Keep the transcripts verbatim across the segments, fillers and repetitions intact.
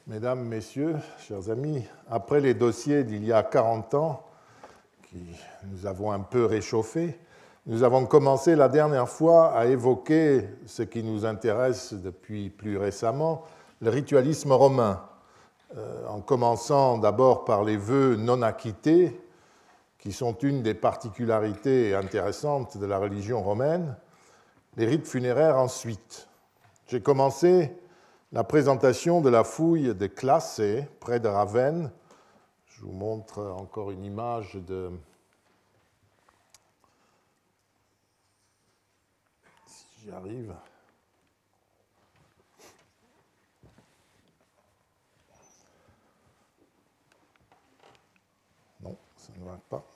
Mesdames, Messieurs, chers amis, après les dossiers d'il y a quarante ans, qui nous avons un peu réchauffés, nous avons commencé la dernière fois à évoquer ce qui nous intéresse depuis plus récemment, le ritualisme romain, euh, en commençant d'abord par les vœux non acquittés, qui sont une des particularités intéressantes de la religion romaine, les rites funéraires ensuite. J'ai commencé la présentation de la fouille de Classé, près de Ravenne. Je vous montre encore une image de... Si j'y arrive. Non, ça ne va pas.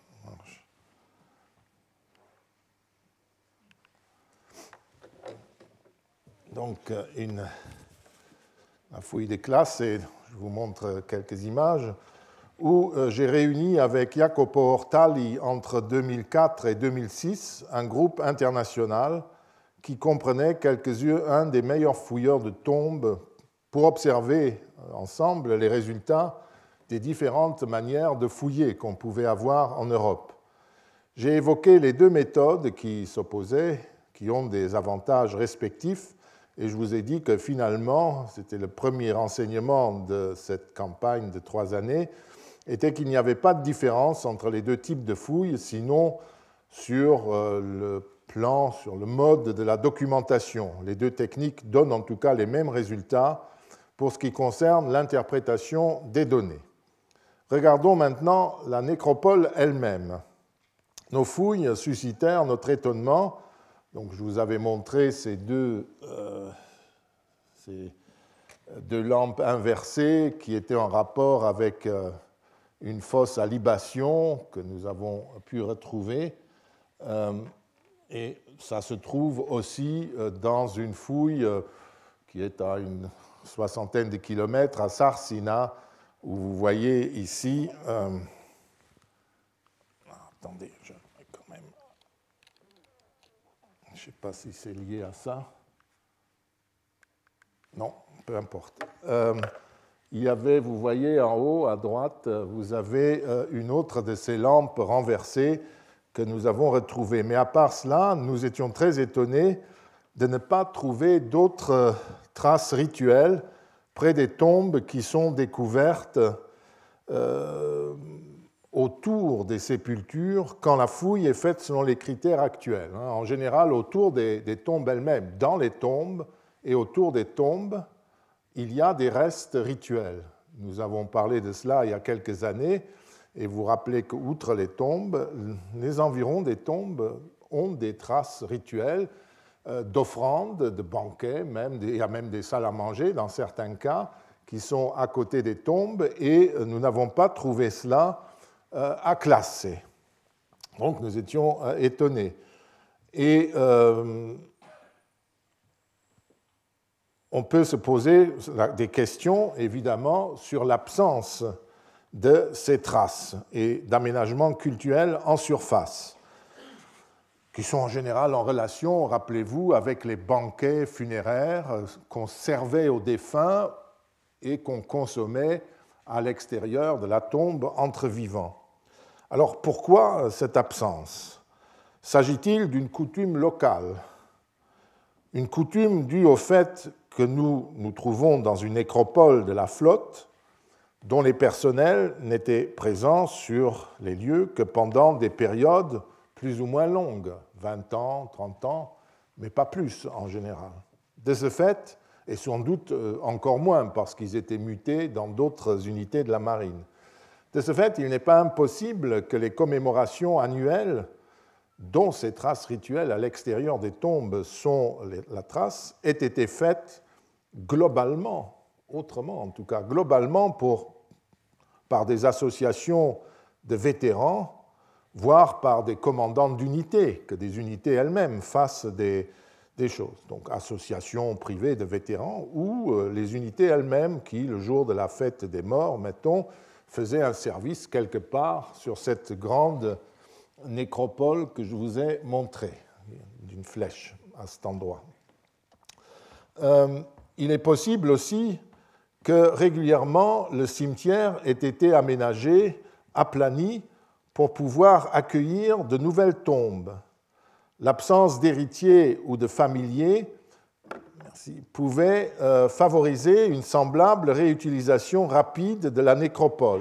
Donc, une... la fouille des classes, et je vous montre quelques images, où j'ai réuni avec Jacopo Ortali entre deux mille quatre et deux mille six un groupe international qui comprenait quelques-uns des meilleurs fouilleurs de tombes pour observer ensemble les résultats des différentes manières de fouiller qu'on pouvait avoir en Europe. J'ai évoqué les deux méthodes qui s'opposaient, qui ont des avantages respectifs, et je vous ai dit que finalement, c'était le premier enseignement de cette campagne de trois années, était qu'il n'y avait pas de différence entre les deux types de fouilles, sinon sur le plan, sur le mode de la documentation. Les deux techniques donnent en tout cas les mêmes résultats pour ce qui concerne l'interprétation des données. Regardons maintenant la nécropole elle-même. Nos fouilles suscitèrent notre étonnement. Donc, je vous avais montré ces deux, euh, ces deux lampes inversées qui étaient en rapport avec euh, une fosse à libation que nous avons pu retrouver. Euh, et ça se trouve aussi euh, dans une fouille euh, qui est à une soixantaine de kilomètres à Sarsina, où vous voyez ici... Euh, attendez, je... Je ne sais pas si c'est lié à ça. Non, peu importe. Euh, il y avait, vous voyez en haut à droite, vous avez une autre de ces lampes renversées que nous avons retrouvées. Mais à part cela, nous étions très étonnés de ne pas trouver d'autres traces rituelles près des tombes qui sont découvertes euh, autour des sépultures quand la fouille est faite selon les critères actuels. En général, autour des, des tombes elles-mêmes, dans les tombes et autour des tombes, il y a des restes rituels. Nous avons parlé de cela il y a quelques années, et vous vous rappelez qu'outre les tombes, les environs des tombes ont des traces rituelles d'offrandes, de banquets, même, il y a même des salles à manger dans certains cas, qui sont à côté des tombes, et nous n'avons pas trouvé cela à classer. Donc nous étions euh, étonnés. Et euh, on peut se poser des questions, évidemment, sur l'absence de ces traces et d'aménagements cultuels en surface, qui sont en général en relation, rappelez-vous, avec les banquets funéraires qu'on servait aux défunts et qu'on consommait à l'extérieur de la tombe entre vivants. Alors pourquoi cette absence? S'agit-il d'une coutume locale? Une coutume due au fait que nous nous trouvons dans une nécropole de la flotte dont les personnels n'étaient présents sur les lieux que pendant des périodes plus ou moins longues, vingt ans, trente ans, mais pas plus en général. De ce fait, et sans doute encore moins parce qu'ils étaient mutés dans d'autres unités de la marine. De ce fait, il n'est pas impossible que les commémorations annuelles, dont ces traces rituelles à l'extérieur des tombes sont la trace, aient été faites globalement, autrement en tout cas, globalement pour, par des associations de vétérans, voire par des commandants d'unités, que des unités elles-mêmes fassent des, des choses. Donc associations privées de vétérans ou les unités elles-mêmes qui, le jour de la fête des morts, mettons, faisaient un service quelque part sur cette grande nécropole que je vous ai montrée, d'une flèche à cet endroit. Euh, il est possible aussi que régulièrement le cimetière ait été aménagé, aplani, pour pouvoir accueillir de nouvelles tombes. L'absence d'héritiers ou de familiers merci, pouvait euh, favoriser une semblable réutilisation rapide de la nécropole.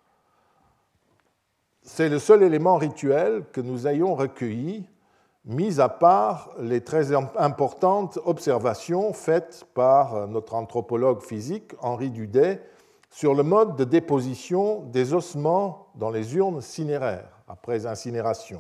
C'est le seul élément rituel que nous ayons recueilli, mis à part les très importantes observations faites par notre anthropologue physique Henri Dudet sur le mode de déposition des ossements dans les urnes cinéraires après incinération.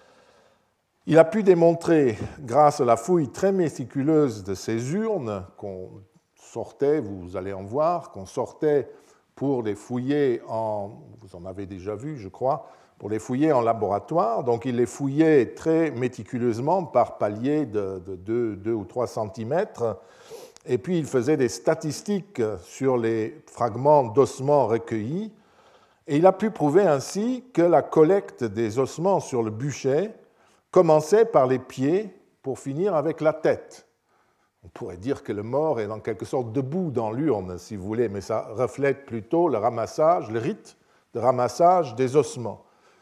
Il a pu démontrer, grâce à la fouille très méticuleuse de ces urnes qu'on sortait, vous allez en voir, qu'on sortait pour les fouiller en, vous en avez déjà vu, je crois, pour les fouiller en laboratoire. Donc, il les fouillait très méticuleusement par paliers de, de deux ou trois centimètres. Et puis, il faisait des statistiques sur les fragments d'ossements recueillis. Et il a pu prouver ainsi que la collecte des ossements sur le bûcher commençait par les pieds pour finir avec la tête. On pourrait dire que le mort est en quelque sorte debout dans l'urne, si vous voulez, mais ça reflète plutôt le ramassage, le rite de ramassage des ossements.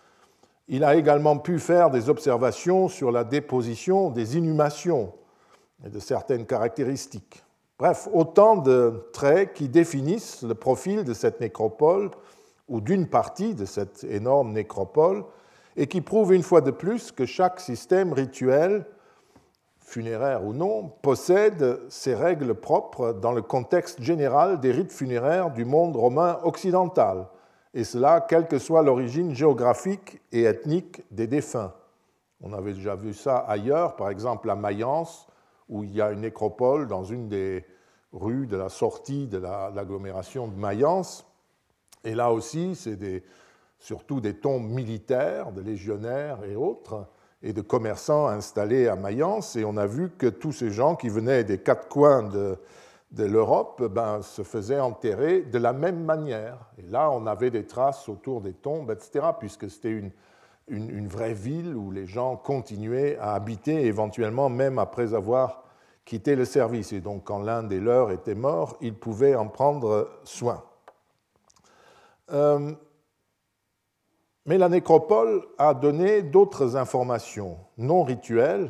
Il a également pu faire des observations sur la déposition des inhumations et de certaines caractéristiques. Bref, autant de traits qui définissent le profil de cette nécropole ou d'une partie de cette énorme nécropole et qui prouvent une fois de plus que chaque système rituel, funéraire ou non, possède ses règles propres dans le contexte général des rites funéraires du monde romain occidental, et cela quelle que soit l'origine géographique et ethnique des défunts. On avait déjà vu ça ailleurs, par exemple à Mayence, où il y a une nécropole dans une des rues de la sortie de l'agglomération de Mayence. Et là aussi, c'est des, surtout des tombes militaires, de légionnaires et autres, et de commerçants installés à Mayence. Et on a vu que tous ces gens qui venaient des quatre coins de, de l'Europe ben, se faisaient enterrer de la même manière. Et là, on avait des traces autour des tombes, et cetera, puisque c'était une, une, une vraie ville où les gens continuaient à habiter, éventuellement même après avoir quitté le service. Et donc, quand l'un des leurs était mort, ils pouvaient en prendre soin. Euh, mais la nécropole a donné d'autres informations non rituelles,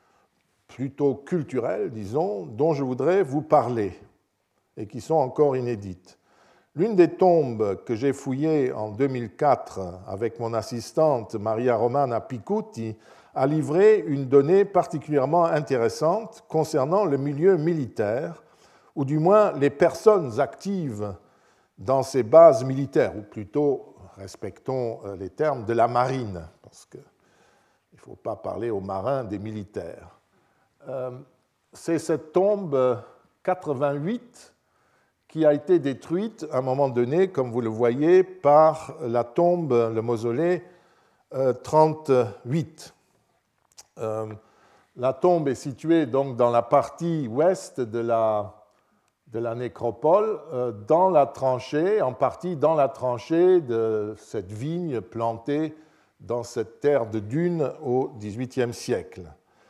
plutôt culturelles, disons, dont je voudrais vous parler et qui sont encore inédites. L'une des tombes que j'ai fouillées en deux mille quatre avec mon assistante Maria Romana Picuti a livré une donnée particulièrement intéressante concernant le milieu militaire, ou du moins les personnes actives dans ces bases militaires, ou plutôt, respectons les termes, de la marine, parce qu'il ne faut pas parler aux marins des militaires. Euh, c'est cette tombe quatre-vingt-huit qui a été détruite à un moment donné, comme vous le voyez, par la tombe, le mausolée euh, trente-huit. Euh, la tombe est située donc dans la partie ouest de la de la nécropole, dans la tranchée, en partie dans la tranchée de cette vigne plantée dans cette terre de dunes au dix-huitième siècle.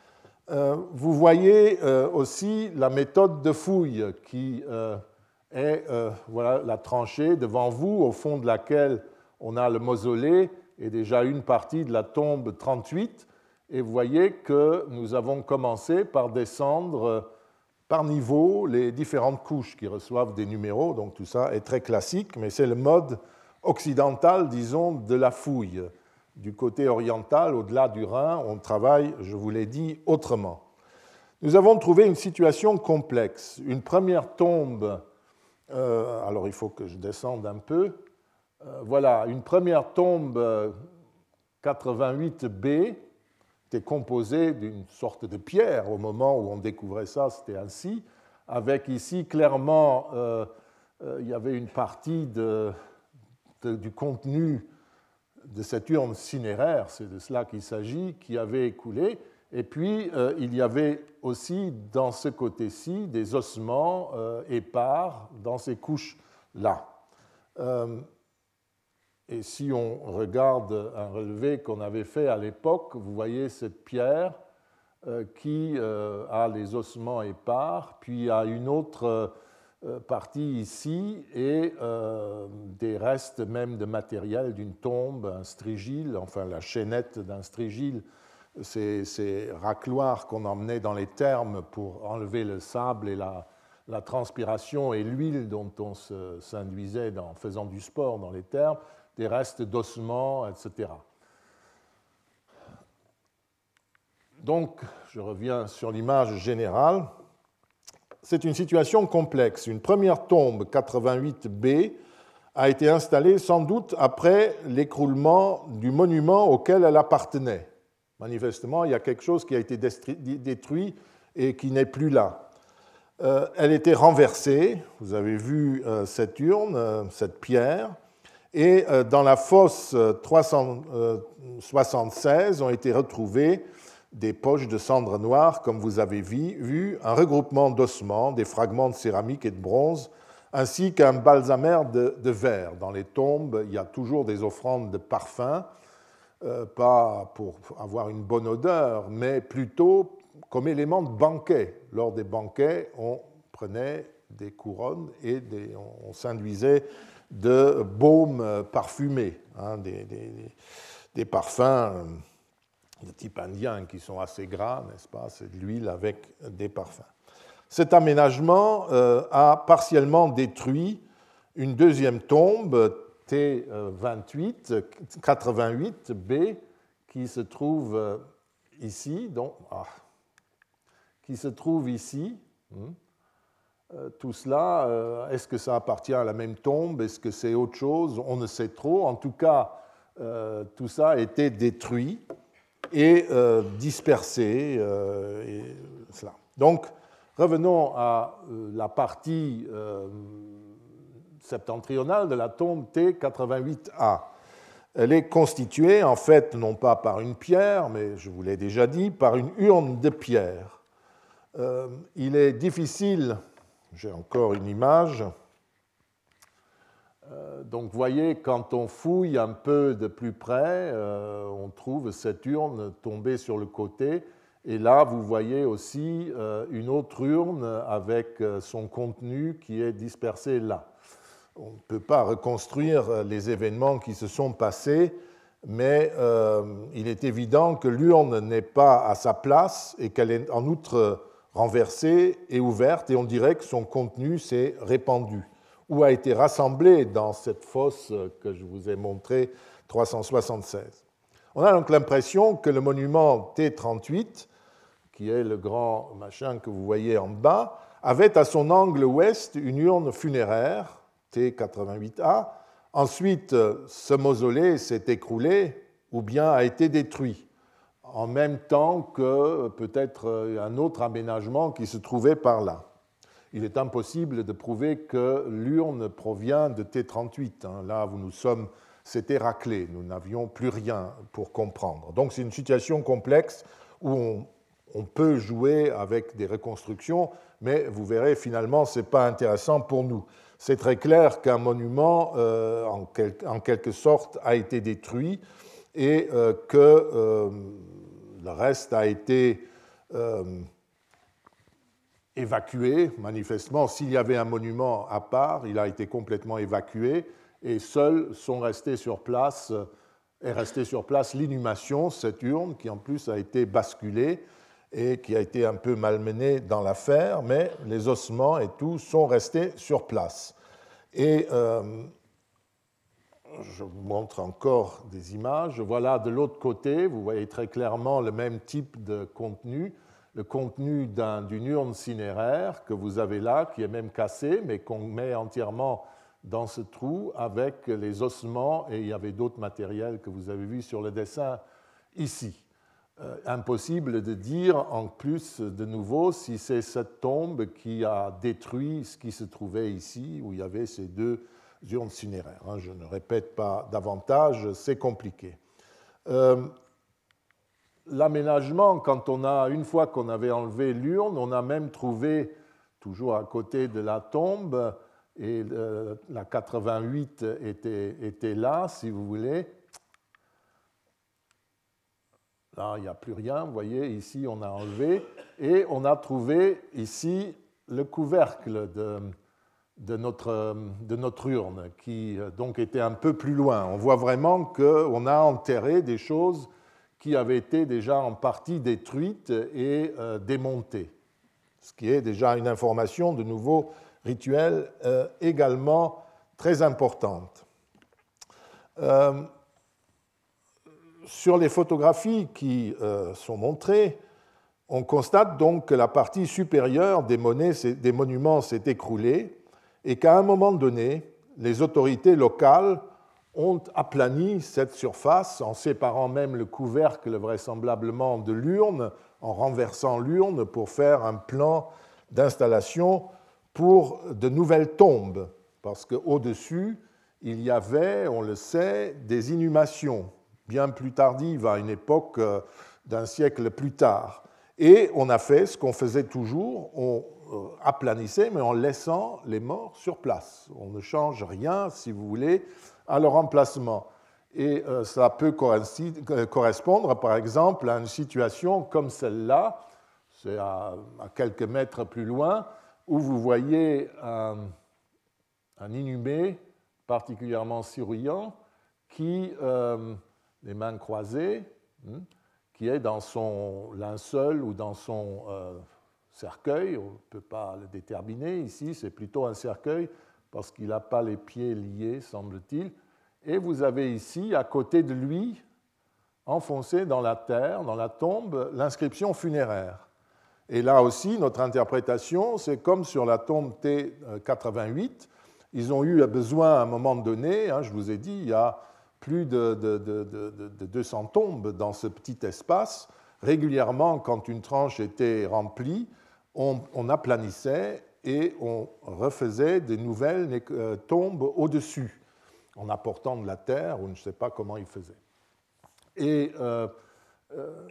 Vous voyez aussi la méthode de fouille qui est voilà, la tranchée devant vous, au fond de laquelle on a le mausolée et déjà une partie de la tombe trente-huit. Et vous voyez que nous avons commencé par descendre par niveau les différentes couches qui reçoivent des numéros, donc tout ça est très classique, mais c'est le mode occidental, disons, de la fouille. Du côté oriental, au-delà du Rhin, on travaille, je vous l'ai dit, autrement. Nous avons trouvé une situation complexe. Une première tombe, euh, alors il faut que je descende un peu, euh, voilà, une première tombe euh, quatre-vingt-huit B, était composé d'une sorte de pierre. Au moment où on découvrait ça, c'était ainsi, avec ici clairement, euh, euh, il y avait une partie de, de, du contenu de cette urne cinéraire, c'est de cela qu'il s'agit, qui avait écoulé, et puis euh, il y avait aussi dans ce côté-ci des ossements euh, épars dans ces couches-là. Euh, Et si on regarde un relevé qu'on avait fait à l'époque, vous voyez cette pierre euh, qui euh, a les ossements épars, puis il y a une autre euh, partie ici et euh, des restes même de matériel d'une tombe, un strigile, enfin la chaînette d'un strigile, ces, ces racloirs qu'on emmenait dans les thermes pour enlever le sable et la, la transpiration et l'huile dont on se, s'induisait en faisant du sport dans les thermes, des restes d'ossements, et cetera. Donc, je reviens sur l'image générale. C'est une situation complexe. Une première tombe quatre-vingt-huit B a été installée sans doute après l'écroulement du monument auquel elle appartenait. Manifestement, il y a quelque chose qui a été détruit et qui n'est plus là. Euh, elle était renversée, vous avez vu euh, cette urne, euh, cette pierre, et euh, dans la fosse trois cent soixante-seize ont été retrouvées des poches de cendres noires, comme vous avez vu, un regroupement d'ossements, des fragments de céramique et de bronze, ainsi qu'un balsamère de, de verre. Dans les tombes, il y a toujours des offrandes de parfums, euh, pas pour avoir une bonne odeur, mais plutôt comme élément de banquet. Lors des banquets, on prenait des couronnes et des, on s'induisait de baumes parfumés, hein, des, des, des parfums de type indien qui sont assez gras, n'est-ce pas? C'est de l'huile avec des parfums. Cet aménagement euh, a partiellement détruit une deuxième tombe, T vingt-huit, quatre-vingt-huit B, qui se trouve ici, donc, ah, qui se trouve ici. Euh, tout cela, euh, est-ce que ça appartient à la même tombe? Est-ce que c'est autre chose? On ne sait trop. En tout cas, euh, tout ça a été détruit et euh, dispersé. Euh, et cela. Donc, revenons à euh, la partie euh, septentrionale de la tombe T quatre-vingt-huit A. Elle est constituée, en fait, non pas par une pierre, mais je vous l'ai déjà dit, par une urne de pierre. Euh, il est difficile, j'ai encore une image. Donc, vous voyez, quand on fouille un peu de plus près, euh, on trouve cette urne tombée sur le côté. Et là, vous voyez aussi euh, une autre urne avec son contenu qui est dispersé là. On ne peut pas reconstruire les événements qui se sont passés, mais euh, il est évident que l'urne n'est pas à sa place et qu'elle est en outre renversée et ouverte, et on dirait que son contenu s'est répandu ou a été rassemblé dans cette fosse que je vous ai montrée, trois cent soixante-seize. On a donc l'impression que le monument T trente-huit, qui est le grand machin que vous voyez en bas, avait à son angle ouest une urne funéraire, T quatre-vingt-huit A. Ensuite, ce mausolée s'est écroulé ou bien a été détruit, en même temps que peut-être un autre aménagement qui se trouvait par là. Il est impossible de prouver que l'urne provient de T trente-huit. Là, nous sommes, c'était raclé, nous n'avions plus rien pour comprendre. Donc c'est une situation complexe où on, on peut jouer avec des reconstructions, mais vous verrez, finalement, ce n'est pas intéressant pour nous. C'est très clair qu'un monument, euh, en, quel, en quelque sorte, a été détruit et euh, que euh, le reste a été euh, évacué. Manifestement, s'il y avait un monument à part, il a été complètement évacué et seuls sont restés sur place, est restée sur place l'inhumation, cette urne qui en plus a été basculée et qui a été un peu malmenée dans l'affaire, mais les ossements et tout sont restés sur place. Et euh, je vous montre encore des images. Voilà de l'autre côté, vous voyez très clairement le même type de contenu, le contenu d'un, d'une urne cinéraire que vous avez là, qui est même cassée, mais qu'on met entièrement dans ce trou avec les ossements, et il y avait d'autres matériels que vous avez vus sur le dessin ici. Euh, impossible de dire en plus de nouveau si c'est cette tombe qui a détruit ce qui se trouvait ici, où il y avait ces deux urnes cinéraires. Hein, je ne répète pas davantage, c'est compliqué. Euh, L'aménagement, quand on a, une fois qu'on avait enlevé l'urne, on a même trouvé, toujours à côté de la tombe, et euh, la quatre-vingt-huit était, était là, si vous voulez. Là, il n'y a plus rien, vous voyez, ici on a enlevé, et on a trouvé ici le couvercle de, de notre, de notre urne, qui donc était un peu plus loin. On voit vraiment qu'on a enterré des choses qui avaient été déjà en partie détruites et euh, démontées, ce qui est déjà une information de nouveau rituelle euh, également très importante. Euh, sur les photographies qui euh, sont montrées, on constate donc que la partie supérieure des, monnaies, des monuments s'est écroulée et qu'à un moment donné, les autorités locales ont aplani cette surface en séparant même le couvercle vraisemblablement de l'urne, en renversant l'urne pour faire un plan d'installation pour de nouvelles tombes, parce qu'au-dessus, il y avait, on le sait, des inhumations, bien plus tardives, à une époque d'un siècle plus tard. Et on a fait ce qu'on faisait toujours, on aplanissait, mais en laissant les morts sur place. On ne change rien, si vous voulez, à leur emplacement. Et euh, ça peut correspondre, par exemple, à une situation comme celle-là, c'est à, à quelques mètres plus loin, où vous voyez un, un inhumé particulièrement souriant qui, euh, les mains croisées, hein, qui est dans son linceul ou dans son euh, cercueil, on ne peut pas le déterminer ici, c'est plutôt un cercueil parce qu'il n'a pas les pieds liés, semble-t-il. Et vous avez ici, à côté de lui, enfoncé dans la terre, dans la tombe, l'inscription funéraire. Et là aussi, notre interprétation, c'est comme sur la tombe T quatre-vingt-huit, ils ont eu besoin à un moment donné, hein, je vous ai dit, il y a plus de, de, de, de, de deux cents tombes dans ce petit espace. Régulièrement, quand une tranche était remplie, on, on aplanissait et on refaisait des nouvelles tombes au-dessus, en apportant de la terre, ou je ne sais pas comment ils faisaient. Et euh, euh,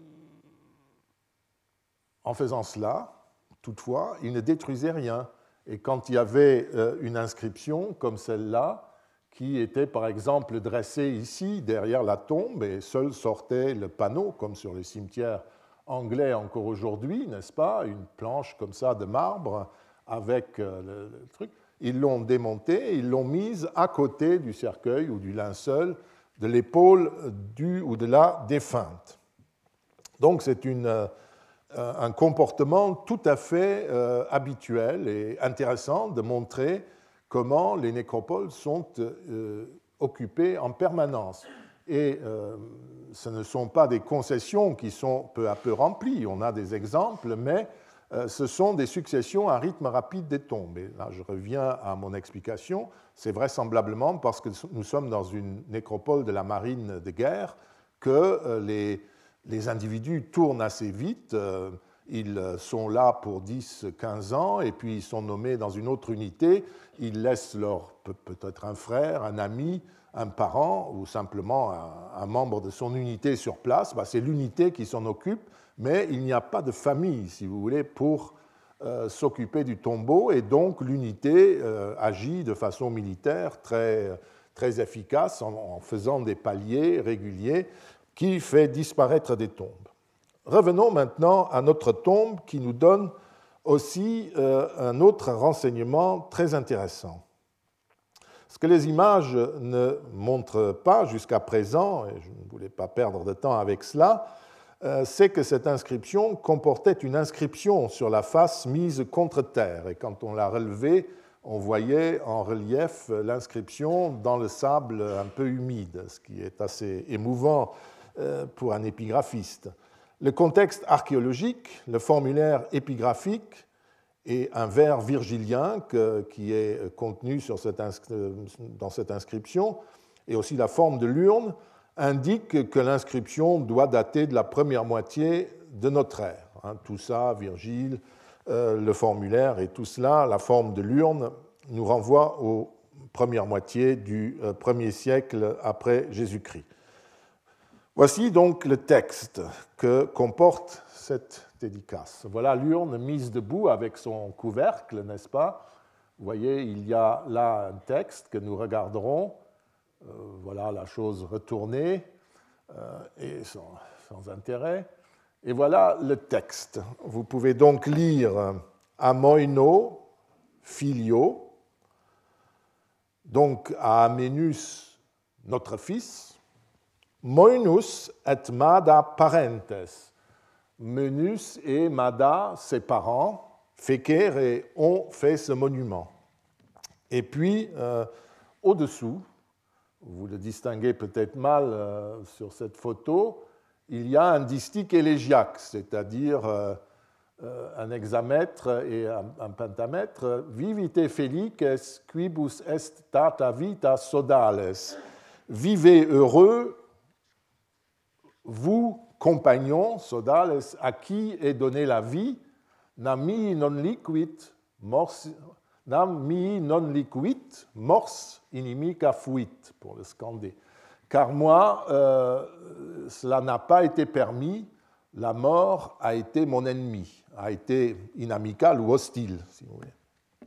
en faisant cela, toutefois, ils ne détruisaient rien. Et quand il y avait euh, une inscription comme celle-là, qui était par exemple dressée ici, derrière la tombe, et seul sortait le panneau, comme sur les cimetières anglais encore aujourd'hui, n'est-ce pas, une planche comme ça de marbre avec euh, le, le truc. Ils l'ont démontée, ils l'ont mise à côté du cercueil ou du linceul, de l'épaule du ou de la défunte. Donc c'est une, euh, un comportement tout à fait euh, habituel et intéressant de montrer comment les nécropoles sont euh, occupées en permanence. Et euh, ce ne sont pas des concessions qui sont peu à peu remplies, on a des exemples, mais euh, ce sont des successions à rythme rapide des tombes. Et là, je reviens à mon explication, c'est vraisemblablement parce que nous sommes dans une nécropole de la marine de guerre que euh, les, les individus tournent assez vite. Euh, Ils sont là pour dix à quinze ans et puis ils sont nommés dans une autre unité. Ils laissent leur, peut-être un frère, un ami, un parent ou simplement un, un membre de son unité sur place. Ben, c'est l'unité qui s'en occupe, mais il n'y a pas de famille, si vous voulez, pour euh, s'occuper du tombeau. Et donc l'unité euh, agit de façon militaire très, très efficace en, en faisant des paliers réguliers qui fait disparaître des tombes. Revenons maintenant à notre tombe qui nous donne aussi euh, un autre renseignement très intéressant. Ce que les images ne montrent pas jusqu'à présent, et je ne voulais pas perdre de temps avec cela, euh, c'est que cette inscription comportait une inscription sur la face mise contre terre. Et quand on l'a relevée, on voyait en relief l'inscription dans le sable un peu humide, ce qui est assez émouvant euh, pour un épigraphiste. Le contexte archéologique, le formulaire épigraphique et un vers virgilien que, qui est contenu sur cette dans cette inscription, et aussi la forme de l'urne, indiquent que l'inscription doit dater de la première moitié de notre ère. Hein, tout ça, Virgile, euh, le formulaire et tout cela, la forme de l'urne, nous renvoie aux premières moitiés du euh, premier siècle après Jésus-Christ. Voici donc le texte que comporte cette dédicace. Voilà l'urne mise debout avec son couvercle, n'est-ce pas? Vous voyez, il y a là un texte que nous regarderons. Euh, voilà la chose retournée euh, et sans, sans intérêt. Et voilà le texte. Vous pouvez donc lire Amoino, filio, donc à Amenus, notre fils, Moenus et Mada parentes. Menus et Mada, ses parents, féquèrent et ont fait ce monument. Et puis, euh, au-dessous, vous le distinguez peut-être mal euh, sur cette photo, il y a un distique élégiaque, c'est-à-dire euh, euh, un hexamètre et un, un pentamètre. Vivite felices quibus est data vita sodales. Vivez heureux, vous, compagnons, sodales, à qui est donnée la vie, nam mihi non liquid, mors, nam mihi non liquid, mors inimica fuit, pour le scander. Car moi, euh, cela n'a pas été permis, la mort a été mon ennemi, a été inamical ou hostile, si vous voulez.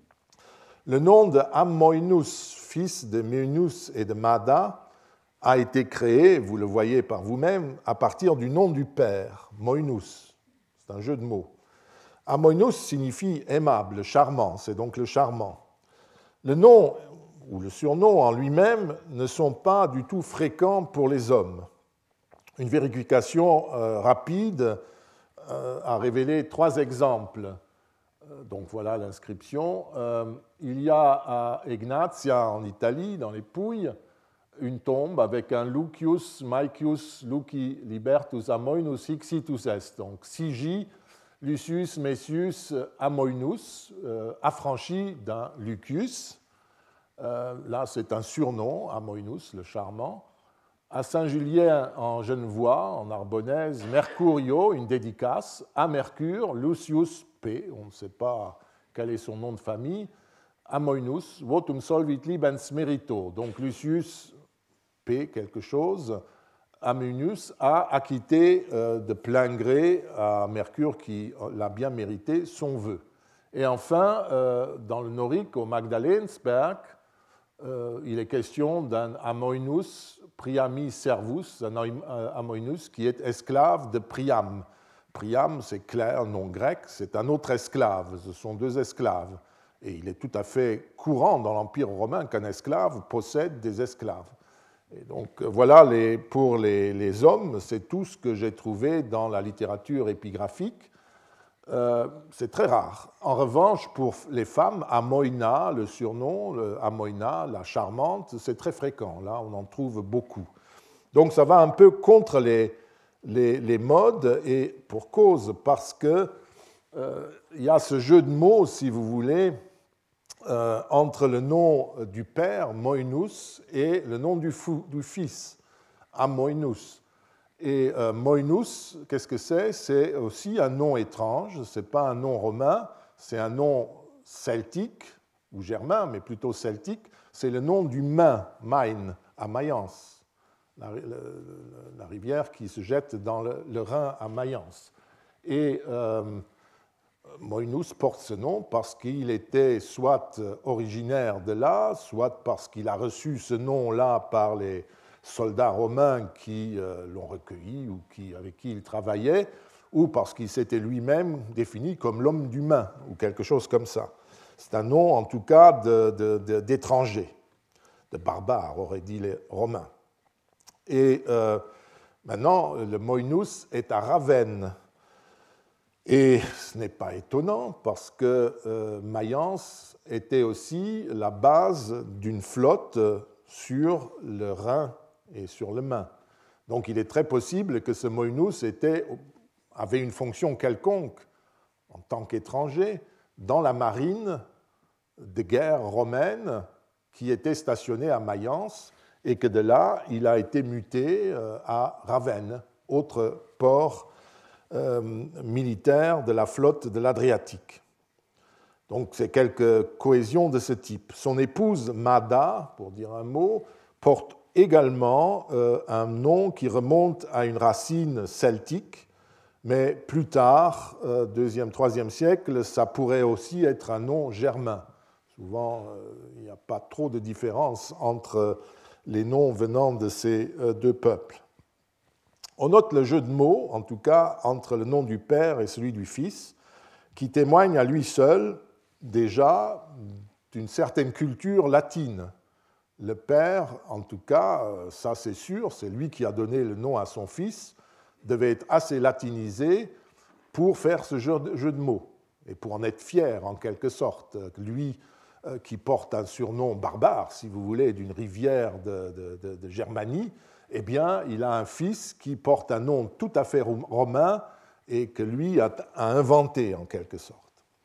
Le nom de Amoinus, fils de Meunus et de Mada, a été créé, vous le voyez par vous-même, à partir du nom du père, Moinus. C'est un jeu de mots. Amoinus signifie aimable, charmant, c'est donc le charmant. Le nom ou le surnom en lui-même ne sont pas du tout fréquents pour les hommes. Une vérification euh, rapide euh, a révélé trois exemples. Euh, donc voilà l'inscription. Euh, il y a à Egnatia, en Italie, dans les Pouilles, une tombe avec un Lucius Maecius Luci Libertus Amoinus Hixitus est. Donc Sigi, Lucius Messius Amoinus, euh, affranchi d'un Lucius. Euh, là, c'est un surnom, Amoinus, le charmant. À Saint-Julien, en Genevois, en Narbonnaise, Mercurio, une dédicace. À Mercure, Lucius P., on ne sait pas quel est son nom de famille. Amoinus, votum solvit libens merito. Donc Lucius P, quelque chose. Amoinus a acquitté euh, de plein gré à Mercure, qui l'a bien mérité, son vœu. Et enfin, euh, dans le Norique, au Magdalensberg, Euh, il est question d'un Amoinus Priami Servus, un Amoinus qui est esclave de Priam. Priam, c'est clair, nom grec, c'est un autre esclave, ce sont deux esclaves. Et il est tout à fait courant dans l'Empire romain qu'un esclave possède des esclaves. Et donc voilà, les, pour les, les hommes, c'est tout ce que j'ai trouvé dans la littérature épigraphique. Euh, c'est très rare. En revanche, pour les femmes, Amoina, le surnom, le Amoina, la charmante, c'est très fréquent. Là, on en trouve beaucoup. Donc, ça va un peu contre les, les, les modes, et pour cause, parce qu'il euh, y a ce jeu de mots, si vous voulez, euh, entre le nom du père, Moinus, et le nom du, fou, du fils, Amoinus. Et euh, Moinus, qu'est-ce que c'est? C'est aussi un nom étrange, ce n'est pas un nom romain, c'est un nom celtique, ou germain, mais plutôt celtique, c'est le nom du Main, Main, à Mayence, la, la, la rivière qui se jette dans le, le Rhin à Mayence. Et euh, Moinus porte ce nom parce qu'il était soit originaire de là, soit parce qu'il a reçu ce nom-là par les soldats romains qui euh, l'ont recueilli ou qui, avec qui il travaillait, ou parce qu'il s'était lui-même défini comme l'homme du Main, ou quelque chose comme ça. C'est un nom, en tout cas, de, de, de, d'étranger, de barbare, auraient dit les Romains. Et euh, maintenant, le Moinus est à Ravenne. Et ce n'est pas étonnant, parce que euh, Mayence était aussi la base d'une flotte sur le Rhin et sur le Main. Donc il est très possible que ce Moinus était, avait une fonction quelconque en tant qu'étranger dans la marine de guerre romaine qui était stationnée à Mayence et que de là il a été muté à Ravenne, autre port euh, militaire de la flotte de l'Adriatique. Donc c'est quelque cohésion de ce type. Son épouse Mada, pour dire un mot, porte également euh, un nom qui remonte à une racine celtique, mais plus tard, euh, deuxième, troisième siècle, ça pourrait aussi être un nom germain. Souvent, euh, il n'y a pas trop de différence entre les noms venant de ces euh, deux peuples. On note le jeu de mots, en tout cas, entre le nom du père et celui du fils, qui témoigne à lui seul déjà d'une certaine culture latine. le père, en tout cas, ça c'est sûr, c'est lui qui a donné le nom à son fils, devait être assez latinisé pour faire ce jeu de, jeu de mots et pour en être fier en quelque sorte. Lui euh, qui porte un surnom barbare, si vous voulez, d'une rivière de, de, de, de Germanie, eh bien, il a un fils qui porte un nom tout à fait romain et que lui a, a inventé en quelque sorte.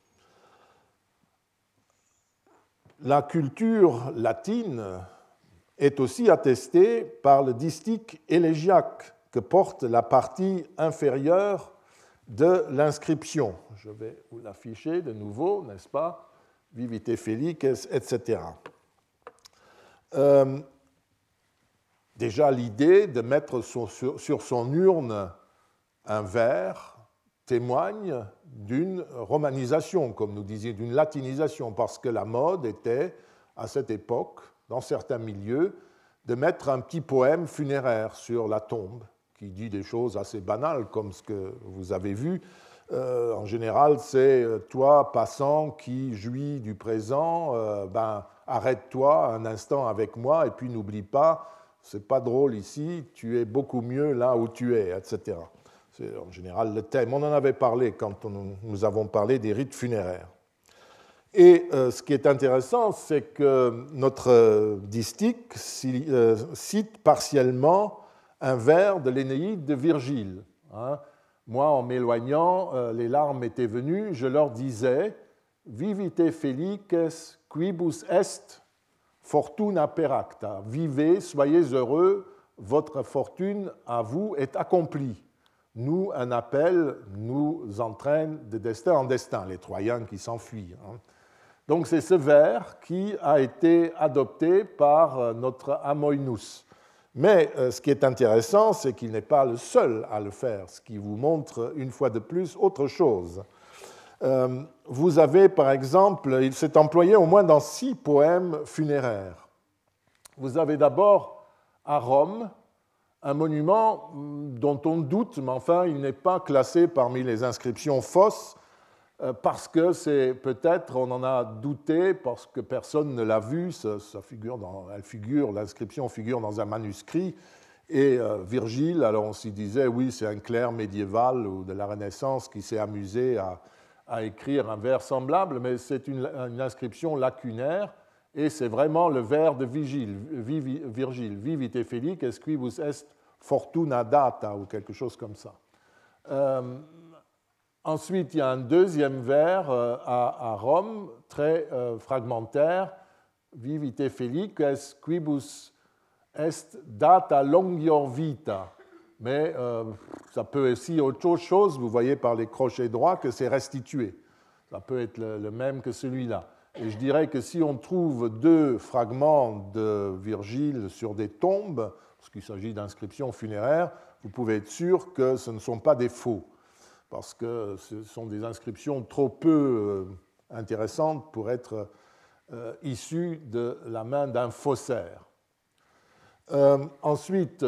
La culture latine est aussi attestée par le distique élégiaque que porte la partie inférieure de l'inscription. Je vais vous l'afficher de nouveau, n'est-ce pas? Vivite felices, et cetera. Euh, déjà, l'idée de mettre sur, sur, sur son urne un vers témoigne d'une romanisation, comme nous disions, d'une latinisation, parce que la mode était, à cette époque, dans certains milieux, de mettre un petit poème funéraire sur la tombe, qui dit des choses assez banales, comme ce que vous avez vu. Euh, en général, c'est « toi, passant, qui jouis du présent, euh, ben, arrête-toi un instant avec moi, et puis n'oublie pas, c'est pas drôle ici, tu es beaucoup mieux là où tu es, et cetera » C'est en général le thème. On en avait parlé quand on, nous avons parlé des rites funéraires. Et euh, ce qui est intéressant, c'est que notre euh, distique euh, cite partiellement un vers de l'Énéide de Virgile. Hein. Moi, en m'éloignant, euh, les larmes étaient venues, je leur disais « Vivite felices quibus est fortuna peracta » « Vivez, soyez heureux, votre fortune à vous est accomplie. » Nous, un appel nous entraîne de destin en destin, les Troyens qui s'enfuient. Donc c'est ce vers qui a été adopté par notre Amoinus. Mais ce qui est intéressant, c'est qu'il n'est pas le seul à le faire, ce qui vous montre une fois de plus autre chose. Vous avez par exemple, il s'est employé au moins dans six poèmes funéraires. Vous avez d'abord à Rome un monument dont on doute, mais enfin, il n'est pas classé parmi les inscriptions fausses, parce que c'est peut-être, on en a douté, parce que personne ne l'a vu, ça, ça figure dans, elle figure, l'inscription figure dans un manuscrit, et euh, Virgile, alors on s'y disait, oui, c'est un clerc médiéval ou de la Renaissance qui s'est amusé à, à écrire un vers semblable, mais c'est une, une inscription lacunaire, et c'est vraiment le vers de Virgile, Virgile, Vivite felices quibus est fortuna data, ou quelque chose comme ça. Euh, ensuite, il y a un deuxième vers euh, à, à Rome, très euh, fragmentaire, Vivite felices quibus est data longior vita. Mais euh, ça peut aussi autre chose, vous voyez par les crochets droits que c'est restitué. Ça peut être le, le même que celui-là. Et je dirais que si on trouve deux fragments de Virgile sur des tombes, parce qu'il s'agit d'inscriptions funéraires, vous pouvez être sûr que ce ne sont pas des faux, parce que ce sont des inscriptions trop peu intéressantes pour être euh, issues de la main d'un faussaire. Euh, ensuite,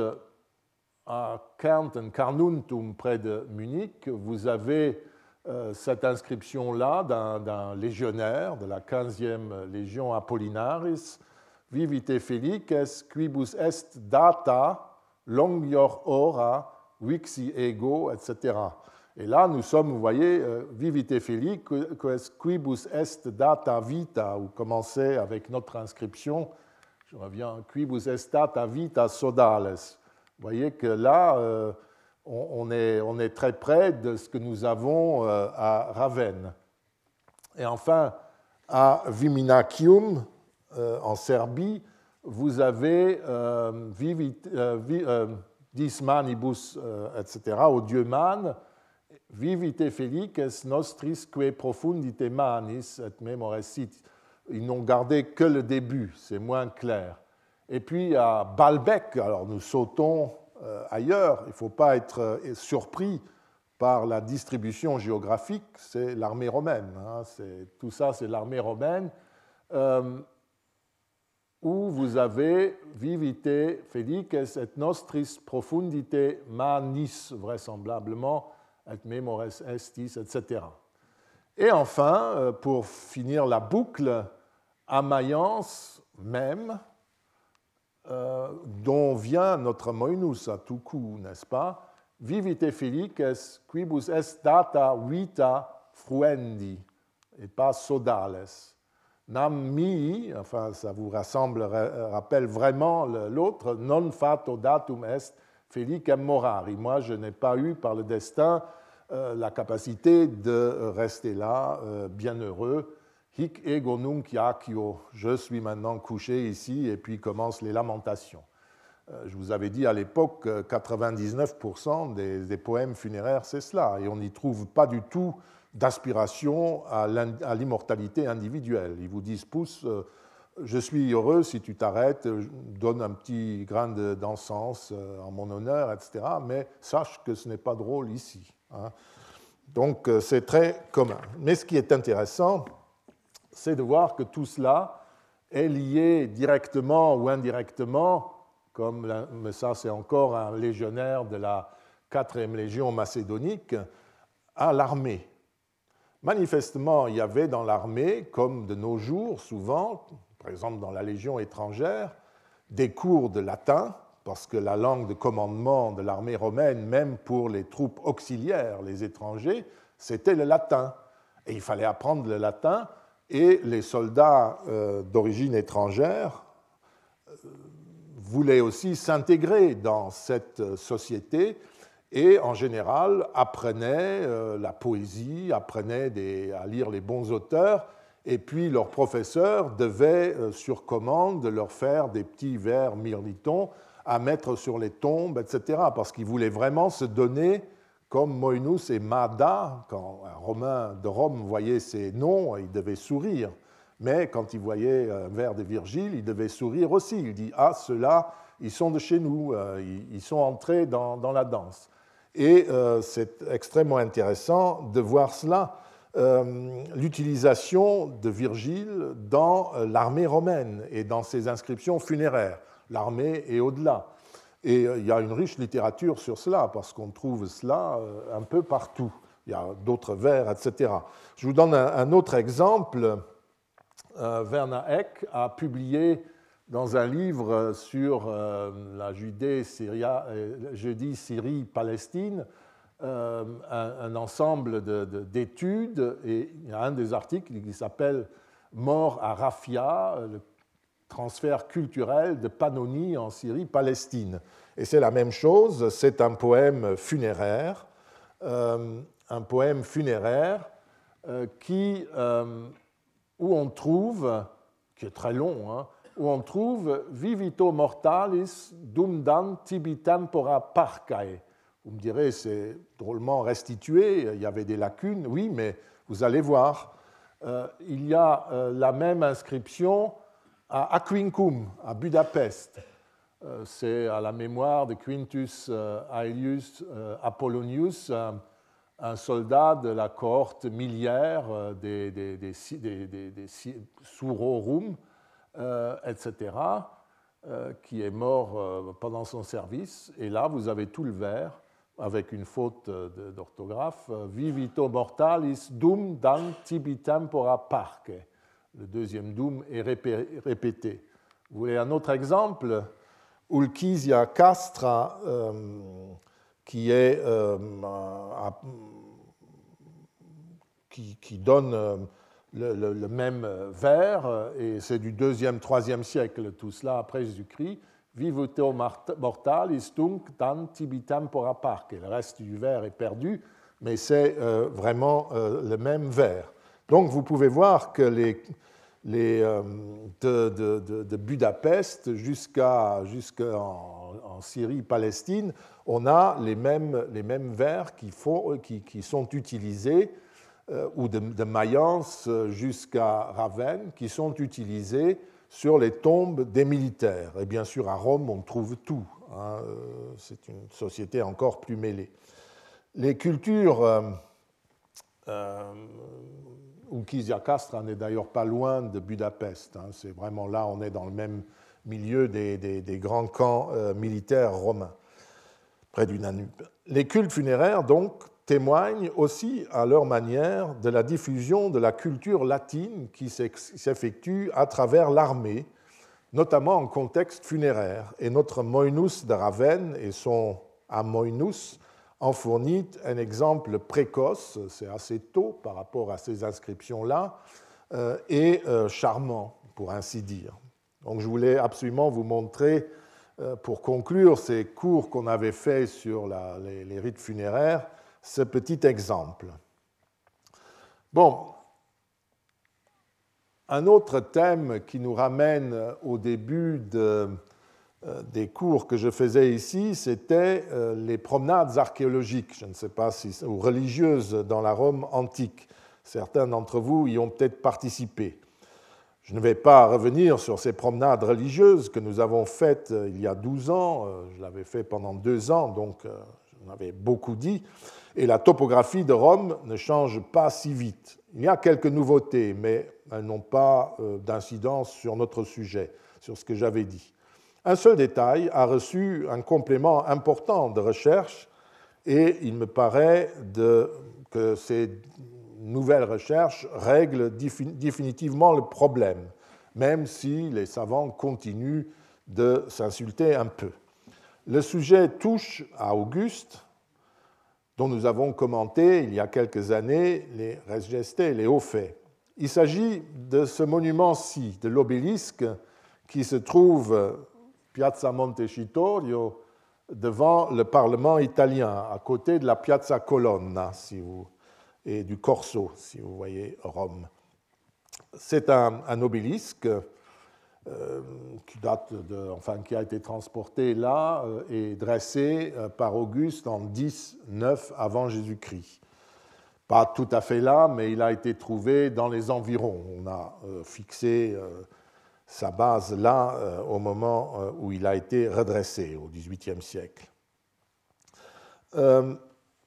à Kärnten, Carnuntum, près de Munich, vous avez euh, cette inscription-là d'un, d'un légionnaire de la quinzième légion Apollinaris, Vivite felices quibus est data longior hora vixi ego, et cetera. Et là, nous sommes, vous voyez, euh, Vivite felices quibus est data vita, où commençait avec notre inscription, je reviens, quibus est data vita sodales. Vous voyez que là, euh, on, est, on est très près de ce que nous avons euh, à Ravenne. Et enfin, à Viminacium, euh, en Serbie, vous avez euh, vivit, euh, vi, euh, dis manibus, euh, et cetera, au dieu Man, Vivite felices nostris que profundite manis et memores sit. Ils n'ont gardé que le début, c'est moins clair. Et puis à Baalbek, alors nous sautons euh, ailleurs, il ne faut pas être euh, surpris par la distribution géographique, c'est l'armée romaine. Hein, c'est, tout ça, c'est l'armée romaine, euh, où vous avez Vivite felices et nostris profundite manis, vraisemblablement, et memores estis, et cetera. Et enfin, pour finir la boucle, à Mayence même, euh, dont vient notre moinus à tout coup, n'est-ce pas? Vivite felices quibus est data vita fruendi, et pas sodales. Nam mihi, enfin ça vous rassemble, rappelle vraiment l'autre, non fato datum est felicem morari. Moi, je n'ai pas eu par le destin euh, la capacité de rester là, euh, bienheureux. Hic ego nunc iacio, je suis maintenant couché ici, et puis commencent les lamentations. Euh, je vous avais dit à l'époque que quatre-vingt-dix-neuf pour cent des, des poèmes funéraires, c'est cela, et on n'y trouve pas du tout d'aspiration à l'immortalité individuelle. Ils vous disent, pousse, euh, je suis heureux si tu t'arrêtes, donne un petit grain d'encens en mon honneur, et cetera, mais sache que ce n'est pas drôle ici. Hein. Donc euh, c'est très commun. Mais ce qui est intéressant, c'est de voir que tout cela est lié directement ou indirectement, comme la, mais ça c'est encore un légionnaire de la quatrième légion macédonique, à l'armée. Manifestement, il y avait dans l'armée, comme de nos jours souvent, par exemple dans la légion étrangère, des cours de latin, parce que la langue de commandement de l'armée romaine, même pour les troupes auxiliaires, les étrangers, c'était le latin. Et il fallait apprendre le latin, et les soldats euh, d'origine étrangère euh, voulaient aussi s'intégrer dans cette société, et en général apprenaient euh, la poésie, apprenaient des, à lire les bons auteurs, et puis leur professeur devait, euh, sur commande, leur faire des petits vers mirlitons à mettre sur les tombes, et cetera, parce qu'ils voulaient vraiment se donner, comme Moinus et Mada, quand un Romain de Rome voyait ces noms, il devait sourire, mais quand il voyait un vers de Virgile, il devait sourire aussi. Il dit « Ah, ceux-là, ils sont de chez nous, euh, ils sont entrés dans, dans la danse ». Et euh, c'est extrêmement intéressant de voir cela, euh, l'utilisation de Virgile dans l'armée romaine et dans ses inscriptions funéraires, l'armée et au-delà. Et euh, il y a une riche littérature sur cela, parce qu'on trouve cela euh, un peu partout. Il y a d'autres vers, et cetera. Je vous donne un, un autre exemple. Euh, Werner Eck a publié dans un livre sur euh, la Judée, Syria, euh, Judée, Syrie, Palestine, euh, un, un ensemble de, de, d'études, et il y a un des articles qui s'appelle « Mort à Rafia, le transfert culturel de Pannonie en Syrie, Palestine ». Et c'est la même chose, c'est un poème funéraire, euh, un poème funéraire euh, qui, euh, où on trouve, qui est très long, hein, où on trouve « Vivito mortalis dum dan tibi tempora parcae ». Vous me direz, c'est drôlement restitué, il y avait des lacunes, oui, mais vous allez voir. Euh, il y a euh, la même inscription à Aquincum, à Budapest. Euh, c'est à la mémoire de Quintus euh, Aelius euh, Apollonius, un, un soldat de la cohorte miliaire euh, des, des, des, des, des, des Surorum, Euh, et cetera, euh, qui est mort euh, pendant son service. Et là, vous avez tout le vers, avec une faute euh, d'orthographe, euh, Vivito mortalis dum dan tibi tempora parque. Le deuxième dum est répé répété. Vous voulez un autre exemple? Ulchisia castra, euh, qui, est, euh, à, qui, qui donne... Euh, Le, le, le même vers, et c'est du deuxième, troisième siècle, tout cela après Jésus-Christ. Vivito mortalis tunc dan tibi tempora parque. Le reste du vers est perdu, mais c'est euh, vraiment euh, le même vers. Donc vous pouvez voir que les, les, euh, de, de, de, de Budapest jusqu'à, jusqu'en en Syrie, Palestine, on a les mêmes, les mêmes vers qui, font, qui, qui sont utilisés, ou de, de Mayence jusqu'à Ravenne, qui sont utilisés sur les tombes des militaires. Et bien sûr, à Rome, on trouve tout. Hein. C'est une société encore plus mêlée. Les cultures... Euh, euh, Ulchisia castra n'est d'ailleurs pas loin de Budapest. Hein. C'est vraiment là, on est dans le même milieu des, des, des grands camps euh, militaires romains, près du Danube. Les cultes funéraires, donc, témoignent aussi à leur manière de la diffusion de la culture latine qui s'effectue à travers l'armée, notamment en contexte funéraire. Et notre Moinus de Ravenne et son Amoinus en fournit un exemple précoce, c'est assez tôt par rapport à ces inscriptions-là, euh, et euh, charmant, pour ainsi dire. Donc je voulais absolument vous montrer, euh, pour conclure ces cours qu'on avait faits sur la, les, les rites funéraires, ce petit exemple. Bon, un autre thème qui nous ramène au début de, euh, des cours que je faisais ici, c'était euh, les promenades archéologiques, je ne sais pas si, ou religieuses dans la Rome antique. Certains d'entre vous y ont peut-être participé. Je ne vais pas revenir sur ces promenades religieuses que nous avons faites il y a douze ans. Je l'avais fait pendant deux ans, donc j'en avais beaucoup dit. Et la topographie de Rome ne change pas si vite. Il y a quelques nouveautés, mais elles n'ont pas d'incidence sur notre sujet, sur ce que j'avais dit. Un seul détail a reçu un complément important de recherche, et il me paraît de, que ces nouvelles recherches règlent définitivement le problème, même si les savants continuent de s'insulter un peu. Le sujet touche à Auguste, dont nous avons commenté il y a quelques années les res geste, les hauts faits. Il s'agit de ce monument-ci, de l'obélisque qui se trouve Piazza Montecitorio, devant le Parlement italien, à côté de la Piazza Colonna, si vous et du Corso, si vous voyez Rome. C'est un, un obélisque euh, qui, date de, enfin, qui a été transporté là euh, et dressé euh, par Auguste en dix neuf avant Jésus-Christ. Pas tout à fait là, mais il a été trouvé dans les environs. On a euh, fixé euh, sa base là euh, au moment euh, où il a été redressé, au dix-huitième siècle. Euh,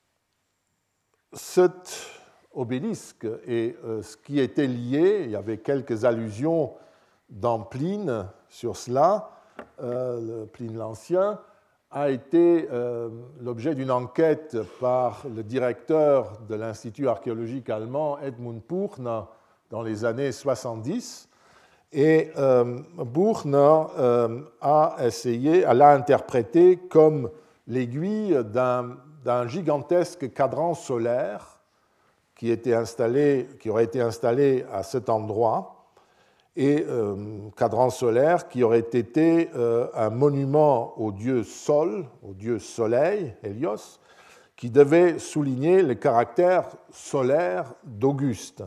Cet obélisque et ce qui était lié, il y avait quelques allusions dans Pline sur cela, euh, Pline l'Ancien, a été euh, l'objet d'une enquête par le directeur de l'Institut archéologique allemand, Edmund Buchner, dans les années soixante-dix. Et euh, Buchner euh, a essayé, elle l'a interprété comme l'aiguille d'un d'un gigantesque cadran solaire qui, était installé, qui aurait été installé à cet endroit, et euh, cadran solaire qui aurait été euh, un monument au dieu Sol, au dieu Soleil, Hélios, qui devait souligner le caractère solaire d'Auguste.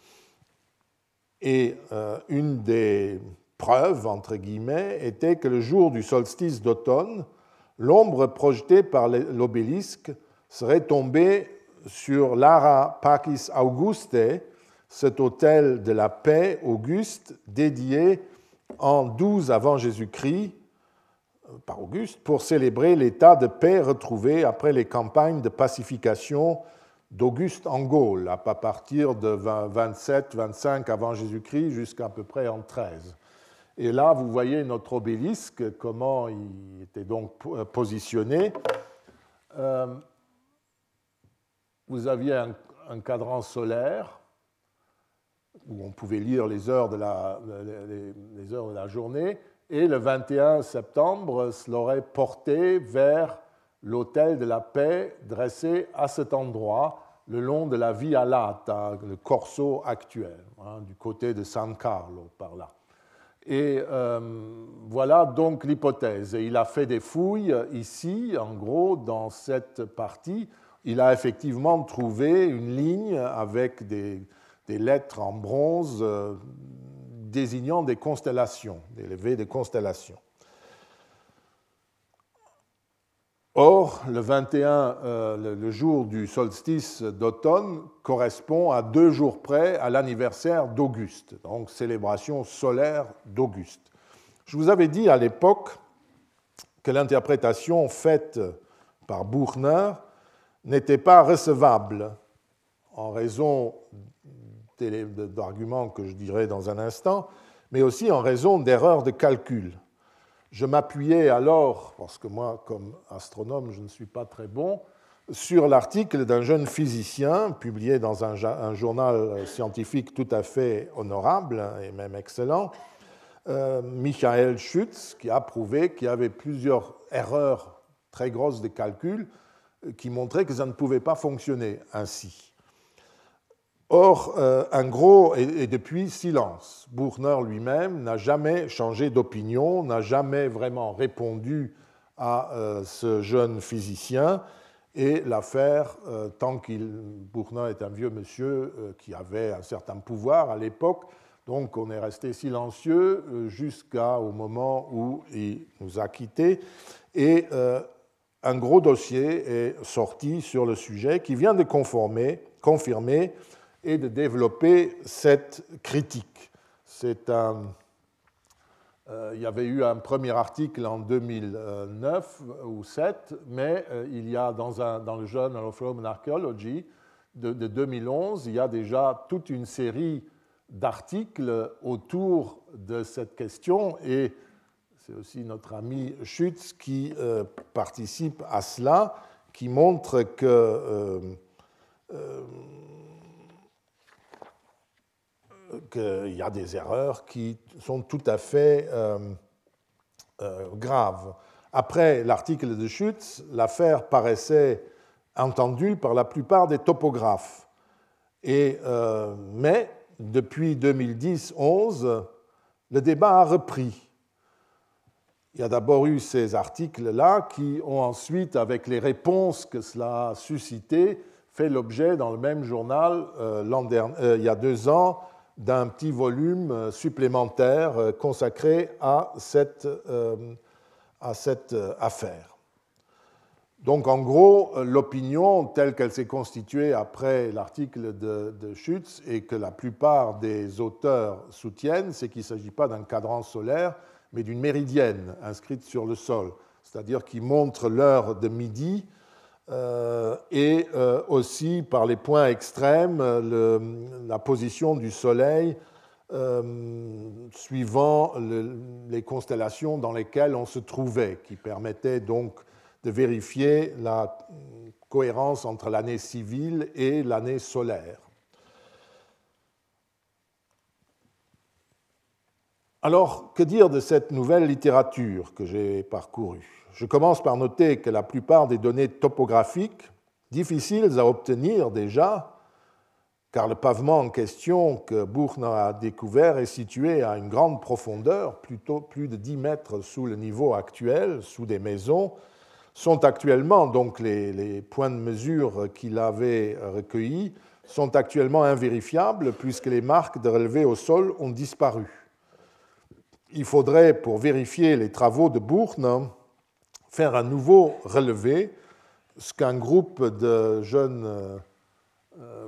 Et euh, une des preuves, entre guillemets, était que le jour du solstice d'automne, l'ombre projetée par l'obélisque serait tombée sur l'Ara Pacis Auguste, cet autel de la paix Auguste dédié en douze avant Jésus-Christ par Auguste pour célébrer l'état de paix retrouvé après les campagnes de pacification d'Auguste en Gaule, à partir de vingt-sept vingt-cinq avant Jésus-Christ jusqu'à peu près en treize. Et là, vous voyez notre obélisque, comment il était donc positionné. Euh, vous aviez un, un cadran solaire où on pouvait lire les heures de la, les, les heures de la journée, et le vingt et un septembre, cela aurait porté vers l'autel de la paix dressé à cet endroit, le long de la Via Lata, le Corso actuel, hein, du côté de San Carlo, par là. Et euh, voilà donc l'hypothèse. Et il a fait des fouilles ici, en gros, dans cette partie. Il a effectivement trouvé une ligne avec des, des lettres en bronze euh, désignant des constellations, des levées de constellations. Or, le vingt et un, euh, le jour du solstice d'automne, correspond à deux jours près à l'anniversaire d'Auguste, donc célébration solaire d'Auguste. Je vous avais dit à l'époque que l'interprétation faite par Buchner n'était pas recevable en raison d'arguments que je dirai dans un instant, mais aussi en raison d'erreurs de calcul. Je m'appuyais alors, parce que moi, comme astronome, je ne suis pas très bon, sur l'article d'un jeune physicien publié dans un, un journal scientifique tout à fait honorable et même excellent, euh, Michael Schütz, qui a prouvé qu'il y avait plusieurs erreurs très grosses de calcul qui montraient que ça ne pouvait pas fonctionner ainsi. Or, euh, un gros, et, et depuis, silence. Buchner lui-même n'a jamais changé d'opinion, n'a jamais vraiment répondu à euh, ce jeune physicien, et l'affaire, euh, tant qu'il, Buchner est un vieux monsieur euh, qui avait un certain pouvoir à l'époque, donc on est resté silencieux euh, jusqu'au moment où il nous a quittés, et euh, un gros dossier est sorti sur le sujet qui vient de conformer, confirmer et de développer cette critique. C'est un, euh, il y avait eu un premier article en deux mille neuf ou deux mille sept, mais euh, il y a dans, un, dans le Journal of Roman Archaeology de, de deux mille onze, il y a déjà toute une série d'articles autour de cette question, et c'est aussi notre ami Schütz qui euh, participe à cela, qui montre que euh, euh, qu'il y a des erreurs qui sont tout à fait euh, euh, graves. Après l'article de Schütz, l'affaire paraissait entendue par la plupart des topographes. Et, euh, mais depuis deux mille dix onze, le débat a repris. Il y a d'abord eu ces articles-là qui ont ensuite, avec les réponses que cela a suscité, fait l'objet dans le même journal euh, l'an dernier, euh, il y a deux ans, d'un petit volume supplémentaire consacré à cette, euh, à cette affaire. Donc, en gros, l'opinion telle qu'elle s'est constituée après l'article de, de Schütz et que la plupart des auteurs soutiennent, c'est qu'il ne s'agit pas d'un cadran solaire, mais d'une méridienne inscrite sur le sol, c'est-à-dire qui montre l'heure de midi, Euh, et euh, aussi par les points extrêmes, le, la position du Soleil euh, suivant le, les constellations dans lesquelles on se trouvait, qui permettait donc de vérifier la cohérence entre l'année civile et l'année solaire. Alors, que dire de cette nouvelle littérature que j'ai parcourue ? Je commence par noter que la plupart des données topographiques, difficiles à obtenir déjà, car le pavement en question que Buchner a découvert est situé à une grande profondeur, plutôt plus de dix mètres sous le niveau actuel, sous des maisons, sont actuellement, donc les, les points de mesure qu'il avait recueillis, sont actuellement invérifiables puisque les marques de relevés au sol ont disparu. Il faudrait, pour vérifier les travaux de Buchner, faire un nouveau relevé, ce qu'un groupe de jeunes euh,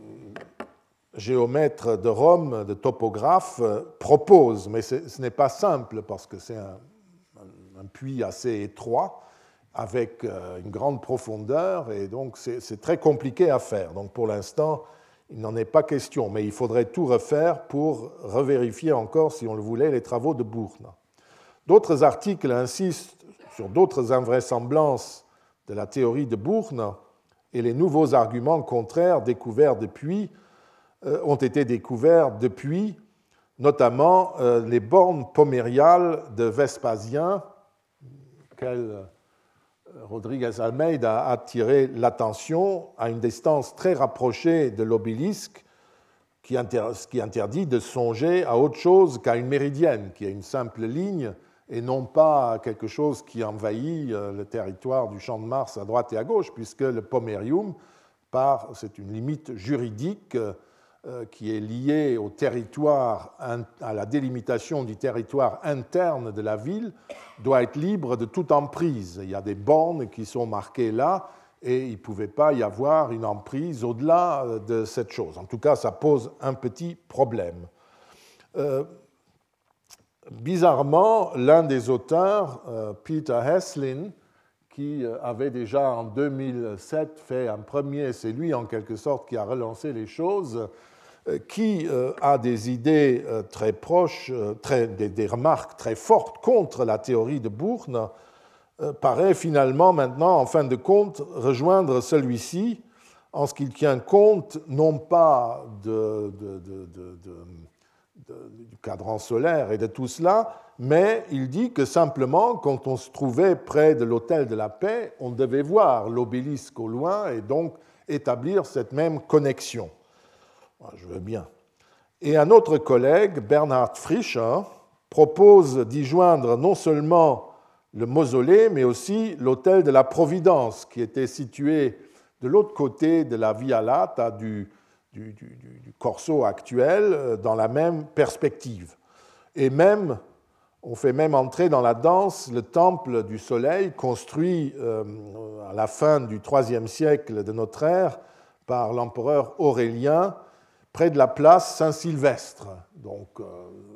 géomètres de Rome, de topographes, propose. Mais ce n'est pas simple parce que c'est un, un, un puits assez étroit avec une grande profondeur et donc c'est, c'est très compliqué à faire. Donc pour l'instant, il n'en est pas question, mais il faudrait tout refaire pour revérifier encore, si on le voulait, les travaux de Buchner. D'autres articles insistent sur d'autres invraisemblances de la théorie de Buchner et les nouveaux arguments contraires découverts depuis euh, ont été découverts depuis, notamment euh, les bornes pomériales de Vespasien, auxquelles Rodriguez Almeida a attiré l'attention à une distance très rapprochée de l'obélisque, qui, inter- qui interdit de songer à autre chose qu'à une méridienne, qui est une simple ligne, et non pas quelque chose qui envahit le territoire du Champ de Mars à droite et à gauche, puisque le pomérium, par, c'est une limite juridique euh, qui est liée au territoire, à la délimitation du territoire interne de la ville, doit être libre de toute emprise. Il y a des bornes qui sont marquées là, et il ne pouvait pas y avoir une emprise au-delà de cette chose. En tout cas, ça pose un petit problème. Euh, Bizarrement, l'un des auteurs, Peter Heslin, qui avait déjà en deux mille sept fait un premier, c'est lui en quelque sorte qui a relancé les choses, qui a des idées très proches, très, des, des remarques très fortes contre la théorie de Buchner, paraît finalement maintenant, en fin de compte, rejoindre celui-ci en ce qu'il tient compte non pas de... de, de, de, de de, du cadran solaire et de tout cela, mais il dit que simplement, quand on se trouvait près de l'autel de la paix, on devait voir l'obélisque au loin et donc établir cette même connexion. Je veux bien. Et un autre collègue, Bernhard Frisch, propose d'y joindre non seulement le mausolée, mais aussi l'autel de la Providence, qui était situé de l'autre côté de la Via Lata, du, du, du, du Corso actuel, dans la même perspective. Et même, on fait même entrer dans la danse le temple du Soleil, construit euh, à la fin du troisième siècle de notre ère par l'empereur Aurélien, près de la place Saint-Sylvestre. Donc, euh,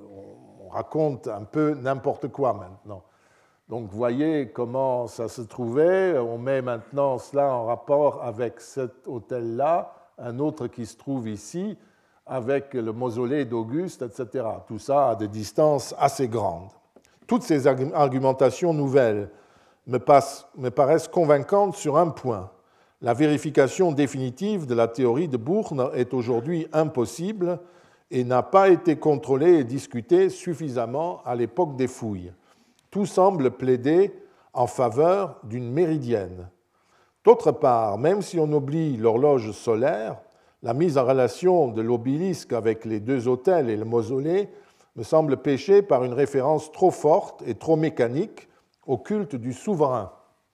on raconte un peu n'importe quoi maintenant. Donc, vous voyez comment ça se trouvait. On met maintenant cela en rapport avec cet autel-là, un autre qui se trouve ici, avec le mausolée d'Auguste, et cetera. Tout ça à des distances assez grandes. Toutes ces argumentations nouvelles me, passent, me paraissent convaincantes sur un point. La vérification définitive de la théorie de Bourne est aujourd'hui impossible et n'a pas été contrôlée et discutée suffisamment à l'époque des fouilles. Tout semble plaider en faveur d'une méridienne. D'autre part, même si on oublie l'horloge solaire, la mise en relation de l'obélisque avec les deux autels et le mausolée me semble pécher par une référence trop forte et trop mécanique au culte du souverain.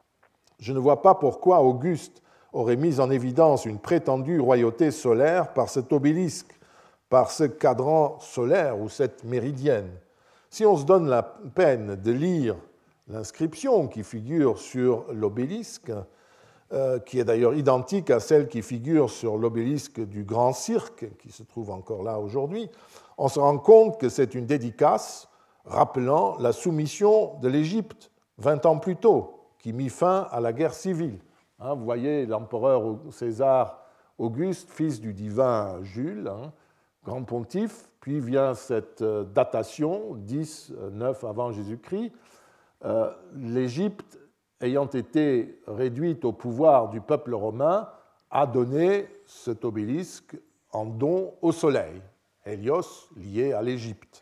Je ne vois pas pourquoi Auguste aurait mis en évidence une prétendue royauté solaire par cet obélisque, par ce cadran solaire ou cette méridienne. Si on se donne la peine de lire l'inscription qui figure sur l'obélisque, euh, qui est d'ailleurs identique à celle qui figure sur l'obélisque du Grand Cirque, qui se trouve encore là aujourd'hui, on se rend compte que c'est une dédicace rappelant la soumission de l'Égypte vingt ans plus tôt, qui mit fin à la guerre civile. Hein, vous voyez l'empereur César Auguste, fils du divin Jules, hein, grand pontife, puis vient cette datation, dix neuf avant Jésus-Christ. Euh, L'Égypte, ayant été réduite au pouvoir du peuple romain, a donné cet obélisque en don au soleil, Hélios lié à l'Égypte.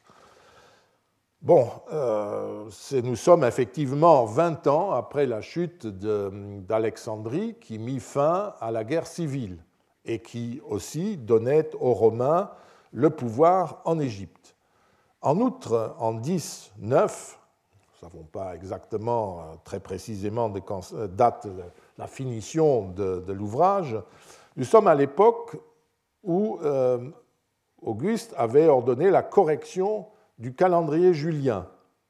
Bon, euh, nous sommes effectivement vingt ans après la chute d'Alexandrie qui mit fin à la guerre civile et qui aussi donnait aux Romains le pouvoir en Égypte. En outre, en dix neuf, nous ne savons pas exactement, très précisément, de quand date la finition de, de l'ouvrage, nous sommes à l'époque où euh, Auguste avait ordonné la correction du calendrier julien,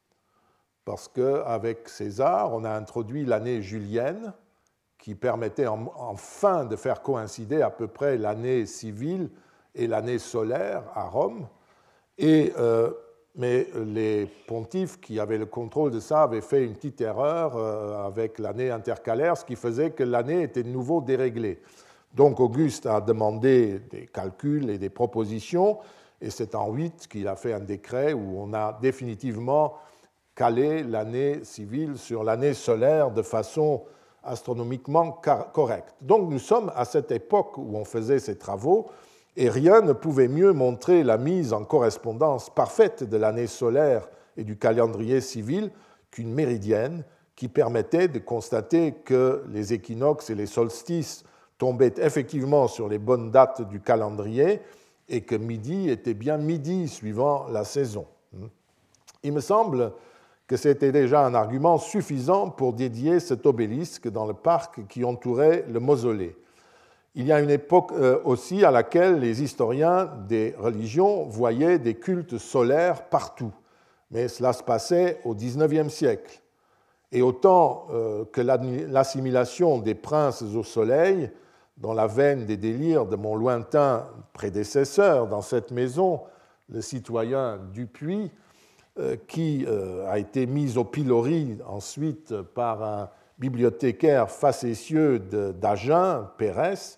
parce qu'avec César, on a introduit l'année julienne, qui permettait enfin de faire coïncider à peu près l'année civile et l'année solaire à Rome. Et, euh, mais les pontifes qui avaient le contrôle de ça avaient fait une petite erreur euh, avec l'année intercalaire, ce qui faisait que l'année était de nouveau déréglée. Donc Auguste a demandé des calculs et des propositions, et c'est en huit qu'il a fait un décret où on a définitivement calé l'année civile sur l'année solaire de façon astronomiquement correcte. Donc nous sommes à cette époque où on faisait ces travaux, et rien ne pouvait mieux montrer la mise en correspondance parfaite de l'année solaire et du calendrier civil qu'une méridienne qui permettait de constater que les équinoxes et les solstices tombaient effectivement sur les bonnes dates du calendrier et que midi était bien midi suivant la saison. Il me semble que c'était déjà un argument suffisant pour dédier cet obélisque dans le parc qui entourait le mausolée. Il y a une époque aussi à laquelle les historiens des religions voyaient des cultes solaires partout, mais cela se passait au dix-neuvième siècle. Et autant que l'assimilation des princes au soleil, dans la veine des délires de mon lointain prédécesseur dans cette maison, le citoyen Dupuis, qui a été mis au pilori ensuite par un bibliothécaire facétieux d'Agen, Pérès,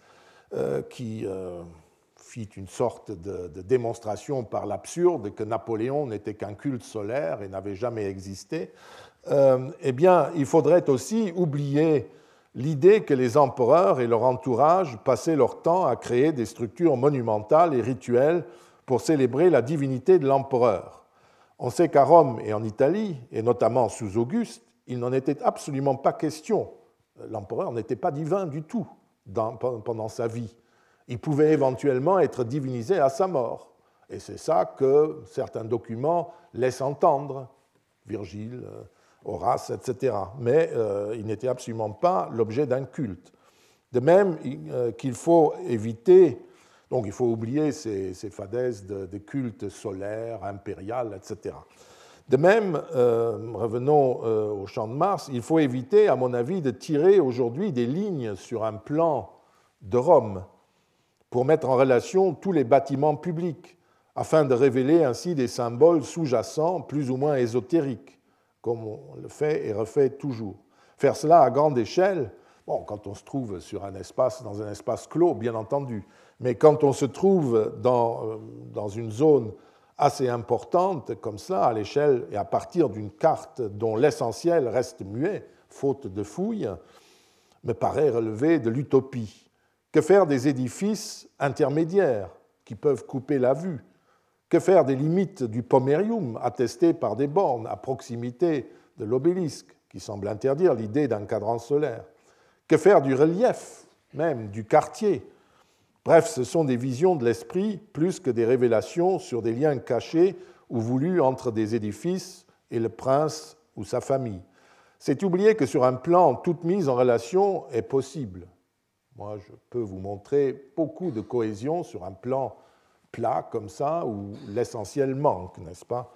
qui fit une sorte de, de démonstration par l'absurde que Napoléon n'était qu'un culte solaire et n'avait jamais existé, euh, eh bien, il faudrait aussi oublier l'idée que les empereurs et leur entourage passaient leur temps à créer des structures monumentales et rituelles pour célébrer la divinité de l'empereur. On sait qu'à Rome et en Italie, et notamment sous Auguste, il n'en était absolument pas question. L'empereur n'était pas divin du tout dans, pendant sa vie. Il pouvait éventuellement être divinisé à sa mort. Et c'est ça que certains documents laissent entendre, Virgile, Horace, et cetera. Mais euh, il n'était absolument pas l'objet d'un culte. De même euh, qu'il faut éviter, donc il faut oublier ces, ces fadaises de, de culte solaire, impérial, et cetera. De même, euh, revenons euh, au Champ de Mars, il faut éviter, à mon avis, de tirer aujourd'hui des lignes sur un plan de Rome pour mettre en relation tous les bâtiments publics, afin de révéler ainsi des symboles sous-jacents plus ou moins ésotériques, comme on le fait et refait toujours. Faire cela à grande échelle, bon, quand on se trouve sur un espace, dans un espace clos, bien entendu, mais quand on se trouve dans, dans une zone assez importante comme ça, à l'échelle et à partir d'une carte dont l'essentiel reste muet, faute de fouilles, me paraît relever de l'utopie. Que faire des édifices intermédiaires qui peuvent couper la vue? Que faire des limites du pomerium attestées par des bornes à proximité de l'obélisque, qui semble interdire l'idée d'un cadran solaire? Que faire du relief, même du quartier? Bref, ce sont des visions de l'esprit plus que des révélations sur des liens cachés ou voulus entre des édifices et le prince ou sa famille. C'est oublier que sur un plan, toute mise en relation est possible. Moi, je peux vous montrer beaucoup de cohésion sur un plan plat comme ça, où l'essentiel manque, n'est-ce pas?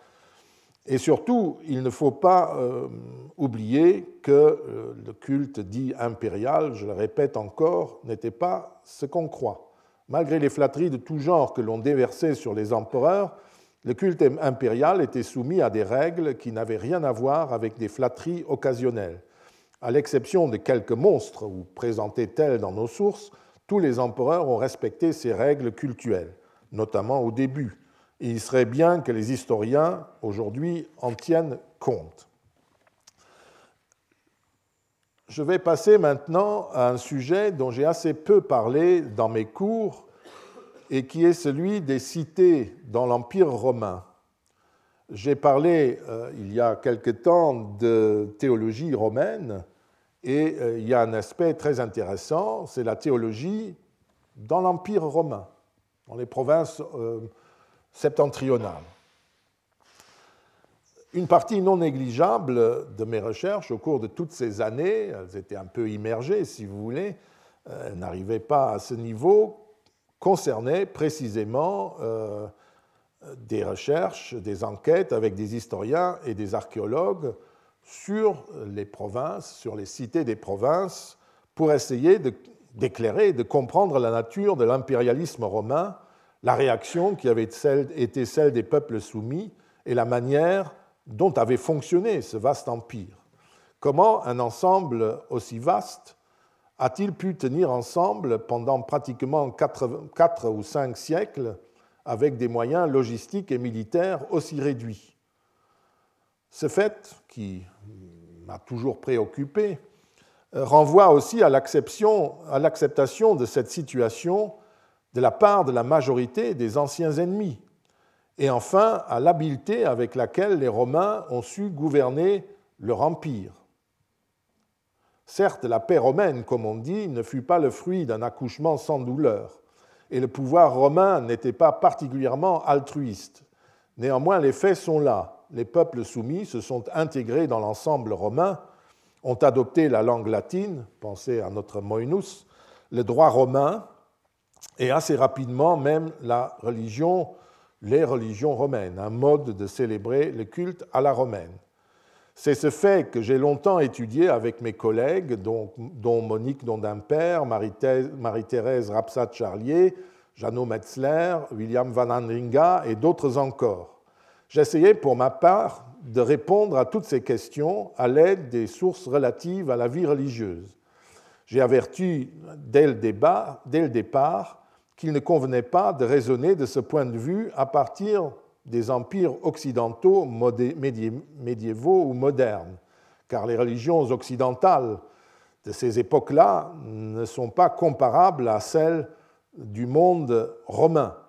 Et surtout, il ne faut pas euh, oublier que euh, le culte dit impérial, je le répète encore, n'était pas ce qu'on croit. Malgré les flatteries de tout genre que l'on déversait sur les empereurs, le culte impérial était soumis à des règles qui n'avaient rien à voir avec des flatteries occasionnelles. À l'exception de quelques monstres, ou présentés tels dans nos sources, tous les empereurs ont respecté ces règles cultuelles, notamment au début. Et il serait bien que les historiens, aujourd'hui, en tiennent compte. Je vais passer maintenant à un sujet dont j'ai assez peu parlé dans mes cours et qui est celui des cités dans l'Empire romain. J'ai parlé euh, il y a quelque temps de théologie romaine et euh, il y a un aspect très intéressant, c'est la théologie dans l'Empire romain, dans les provinces euh, septentrionales. Une partie non négligeable de mes recherches au cours de toutes ces années, elles étaient un peu immergées si vous voulez, elles n'arrivaient pas à ce niveau, concernait précisément euh, des recherches, des enquêtes avec des historiens et des archéologues sur les provinces, sur les cités des provinces, pour essayer de, d'éclairer et de comprendre la nature de l'impérialisme romain, la réaction qui avait été celle des peuples soumis et la manière dont avait fonctionné ce vaste empire. Comment un ensemble aussi vaste a-t-il pu tenir ensemble pendant pratiquement quatre ou cinq siècles avec des moyens logistiques et militaires aussi réduits? Ce fait, qui m'a toujours préoccupé, renvoie aussi à l'acceptation de cette situation de la part de la majorité des anciens ennemis, et enfin à l'habileté avec laquelle les Romains ont su gouverner leur empire. Certes, la paix romaine, comme on dit, ne fut pas le fruit d'un accouchement sans douleur, et le pouvoir romain n'était pas particulièrement altruiste. Néanmoins, les faits sont là. Les peuples soumis se sont intégrés dans l'ensemble romain, ont adopté la langue latine, pensez à notre Moenus, le droit romain, et assez rapidement même la religion, les religions romaines, un mode de célébrer le culte à la romaine. C'est ce fait que j'ai longtemps étudié avec mes collègues, dont, dont Monique Dondimper, Marie-Thérèse Rapsat-Charlier, Jeannot Metzler, William Van Andringa et d'autres encore. J'essayais pour ma part de répondre à toutes ces questions à l'aide des sources relatives à la vie religieuse. J'ai averti dès le, débat, dès le départ qu'il ne convenait pas de raisonner de ce point de vue à partir des empires occidentaux médiévaux ou modernes, car les religions occidentales de ces époques-là ne sont pas comparables à celles du monde romain.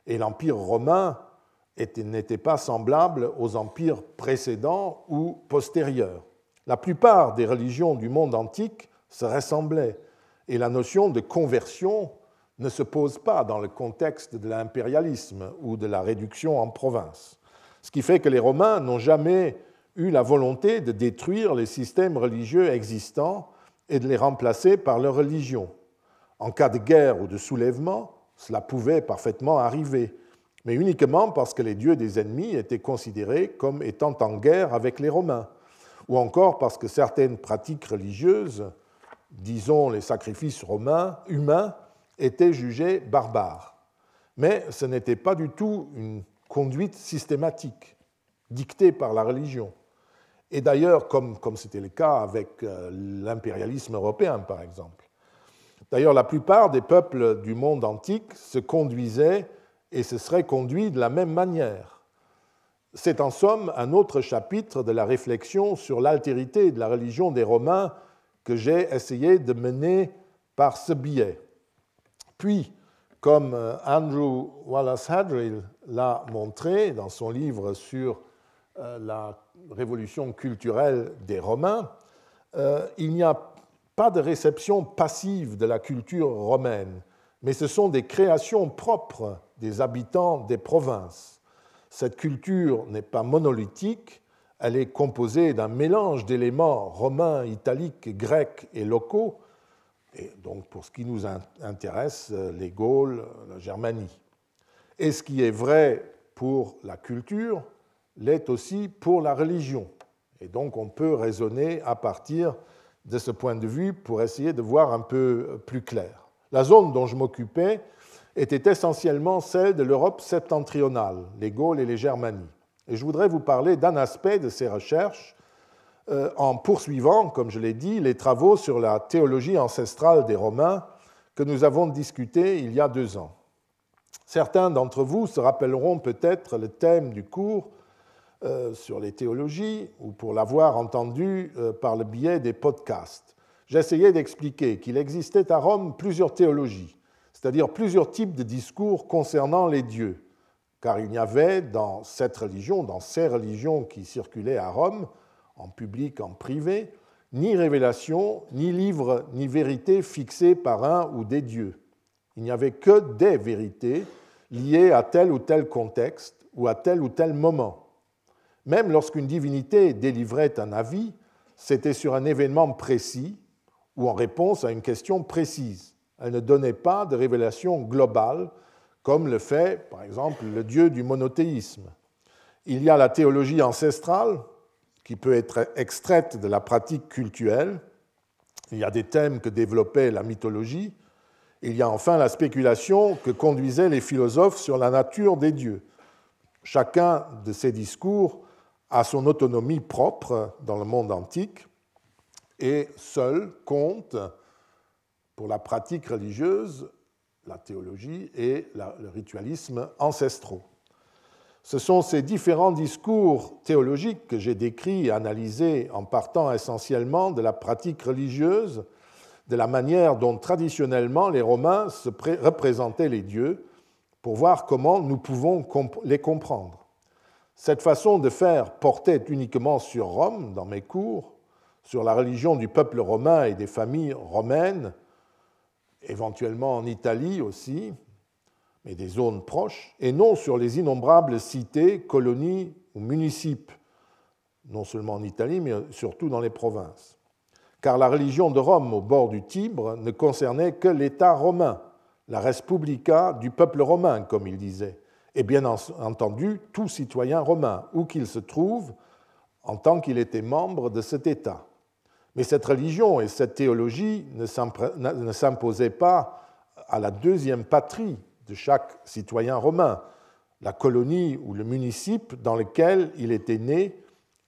et l'Empire romain n'était pas semblable aux empires précédents ou postérieurs. La plupart des religions du monde antique se ressemblaient, et la notion de conversion ne se pose pas dans le contexte de l'impérialisme ou de la réduction en province. Ce qui fait que les Romains n'ont jamais eu la volonté de détruire les systèmes religieux existants et de les remplacer par leur religion. En cas de guerre ou de soulèvement, cela pouvait parfaitement arriver, mais uniquement parce que les dieux des ennemis étaient considérés comme étant en guerre avec les Romains, ou encore parce que certaines pratiques religieuses, disons les sacrifices romains, humains, étaient jugées barbares. Mais ce n'était pas du tout une conduite systématique, dictée par la religion. Et d'ailleurs, comme, comme c'était le cas avec euh, l'impérialisme européen, par exemple. D'ailleurs, la plupart des peuples du monde antique se conduisaient et se seraient conduits de la même manière. C'est en somme un autre chapitre de la réflexion sur l'altérité de la religion des Romains que j'ai essayé de mener par ce biais. Puis, comme Andrew Wallace Hadrill l'a montré dans son livre sur la révolution culturelle des Romains, il n'y a pas de réception passive de la culture romaine, mais ce sont des créations propres des habitants des provinces. Cette culture n'est pas monolithique, elle est composée d'un mélange d'éléments romains, italiques, grecs et locaux, et donc pour ce qui nous intéresse, les Gaules, la Germanie. Et ce qui est vrai pour la culture l'est aussi pour la religion. Et donc on peut raisonner à partir de ce point de vue pour essayer de voir un peu plus clair. La zone dont je m'occupais était essentiellement celle de l'Europe septentrionale, les Gaules et les Germanies. Et je voudrais vous parler d'un aspect de ces recherches euh, en poursuivant, comme je l'ai dit, les travaux sur la théologie ancestrale des Romains que nous avons discutés il y a deux ans. Certains d'entre vous se rappelleront peut-être le thème du cours euh, sur les théologies ou pour l'avoir entendu euh, par le biais des podcasts. J'essayais d'expliquer qu'il existait à Rome plusieurs théologies, c'est-à-dire plusieurs types de discours concernant les dieux, car il n'y avait dans cette religion, dans ces religions qui circulaient à Rome, en public, en privé, ni révélation, ni livre, ni vérité fixée par un ou des dieux. Il n'y avait que des vérités liées à tel ou tel contexte ou à tel ou tel moment. Même lorsqu'une divinité délivrait un avis, c'était sur un événement précis ou en réponse à une question précise. Elle ne donnait pas de révélation globale, comme le fait, par exemple, le dieu du monothéisme. Il y a la théologie ancestrale, qui peut être extraite de la pratique cultuelle. Il y a des thèmes que développait la mythologie. Il y a enfin la spéculation que conduisaient les philosophes sur la nature des dieux. Chacun de ces discours a son autonomie propre dans le monde antique et seul compte pour la pratique religieuse, la théologie et le ritualisme ancestraux. Ce sont ces différents discours théologiques que j'ai décrits et analysés en partant essentiellement de la pratique religieuse, de la manière dont traditionnellement les Romains se représentaient les dieux, pour voir comment nous pouvons les comprendre. Cette façon de faire portait uniquement sur Rome, dans mes cours, sur la religion du peuple romain et des familles romaines, éventuellement en Italie aussi, mais des zones proches, et non sur les innombrables cités, colonies ou municipes, non seulement en Italie, mais surtout dans les provinces. Car la religion de Rome au bord du Tibre ne concernait que l'État romain, la res publica du peuple romain, comme il disait, et bien entendu tout citoyen romain, où qu'il se trouve, en tant qu'il était membre de cet État. Mais cette religion et cette théologie ne s'imposaient pas à la deuxième patrie de chaque citoyen romain, la colonie ou le municipe dans lequel il était né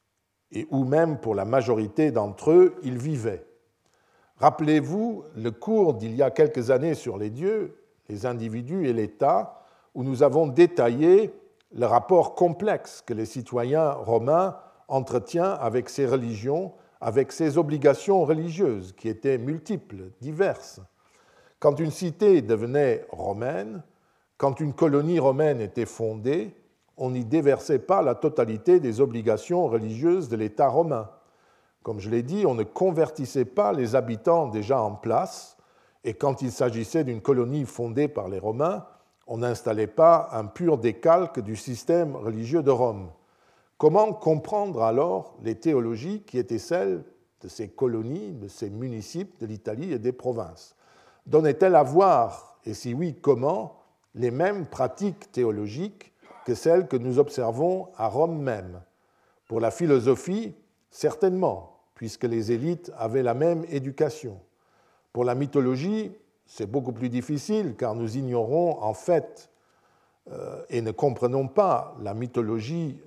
et où même pour la majorité d'entre eux, il vivait. Rappelez-vous le cours d'il y a quelques années sur les dieux, les individus et l'État, où nous avons détaillé le rapport complexe que les citoyens romains entretiennent avec ces religions, avec ces obligations religieuses qui étaient multiples, diverses. Quand une cité devenait romaine, quand une colonie romaine était fondée, on n'y déversait pas la totalité des obligations religieuses de l'État romain. Comme je l'ai dit, on ne convertissait pas les habitants déjà en place, et quand il s'agissait d'une colonie fondée par les Romains, on n'installait pas un pur décalque du système religieux de Rome. Comment comprendre alors les théologies qui étaient celles de ces colonies, de ces municipes de l'Italie et des provinces? Donnaient-elles à voir, et si oui, comment, les mêmes pratiques théologiques que celles que nous observons à Rome même? Pour la philosophie, certainement, puisque les élites avaient la même éducation. Pour la mythologie, c'est beaucoup plus difficile, car nous ignorons en fait euh, et ne comprenons pas la mythologie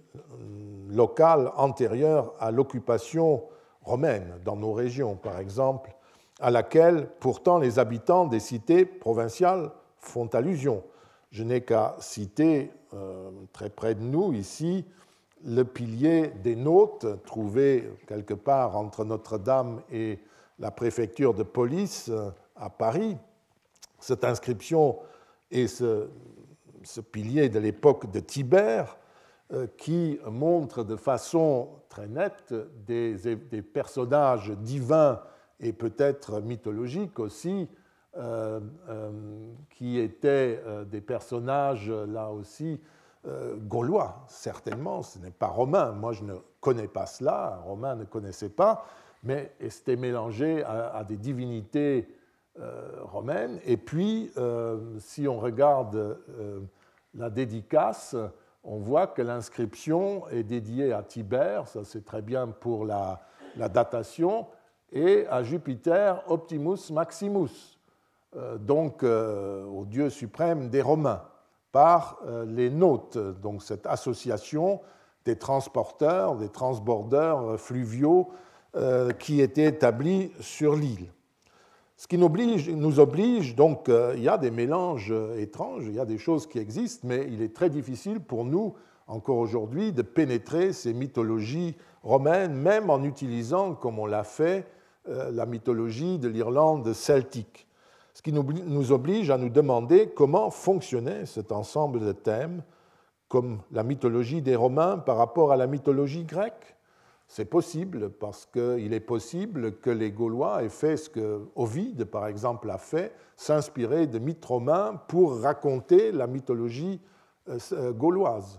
locale antérieure à l'occupation romaine dans nos régions, par exemple, à laquelle pourtant les habitants des cités provinciales font allusion. Je n'ai qu'à citer euh, très près de nous ici le pilier des Nautes, trouvé quelque part entre Notre-Dame et la préfecture de police à Paris. Cette inscription et ce, ce pilier de l'époque de Tibère euh, qui montre de façon très nette des, des personnages divins et peut-être mythologiques aussi, euh, euh, qui étaient euh, des personnages là aussi euh, gaulois, certainement. Ce n'est pas romain. Moi, je ne connais pas cela. Un romain ne connaissait pas, mais c'était mélangé à, à des divinités euh, romaines. Et puis, euh, si on regarde euh, la dédicace, on voit que l'inscription est dédiée à Tibère, ça c'est très bien pour la, la datation, et à Jupiter Optimus Maximus, euh, donc euh, au dieu suprême des Romains, par euh, les Nautes, donc cette association des transporteurs, des transbordeurs fluviaux euh, qui étaient établis sur l'île. Ce qui nous oblige, nous oblige donc, euh, il y a des mélanges étranges, il y a des choses qui existent, mais il est très difficile pour nous, encore aujourd'hui, de pénétrer ces mythologies romaines, même en utilisant, comme on l'a fait, euh, la mythologie de l'Irlande celtique. Ce qui nous, nous oblige à nous demander comment fonctionnait cet ensemble de thèmes, comme la mythologie des Romains par rapport à la mythologie grecque. C'est possible, parce qu'il est possible que les Gaulois aient fait ce que Ovide, par exemple, a fait, s'inspirer de mythes romains pour raconter la mythologie gauloise,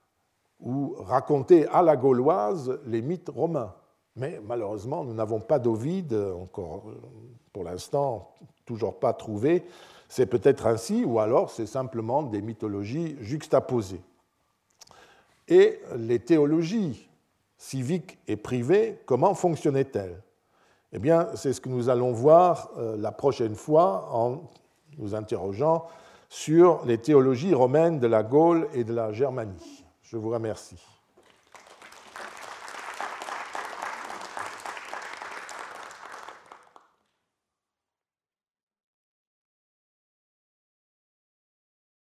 ou raconter à la gauloise les mythes romains. Mais malheureusement, nous n'avons pas d'Ovide, encore pour l'instant, toujours pas trouvé. C'est peut-être ainsi, ou alors c'est simplement des mythologies juxtaposées. Et les théologies civiques et privées, comment fonctionnaient-elles? Eh bien, c'est ce que nous allons voir la prochaine fois en nous interrogeant sur les théologies romaines de la Gaule et de la Germanie. Je vous remercie.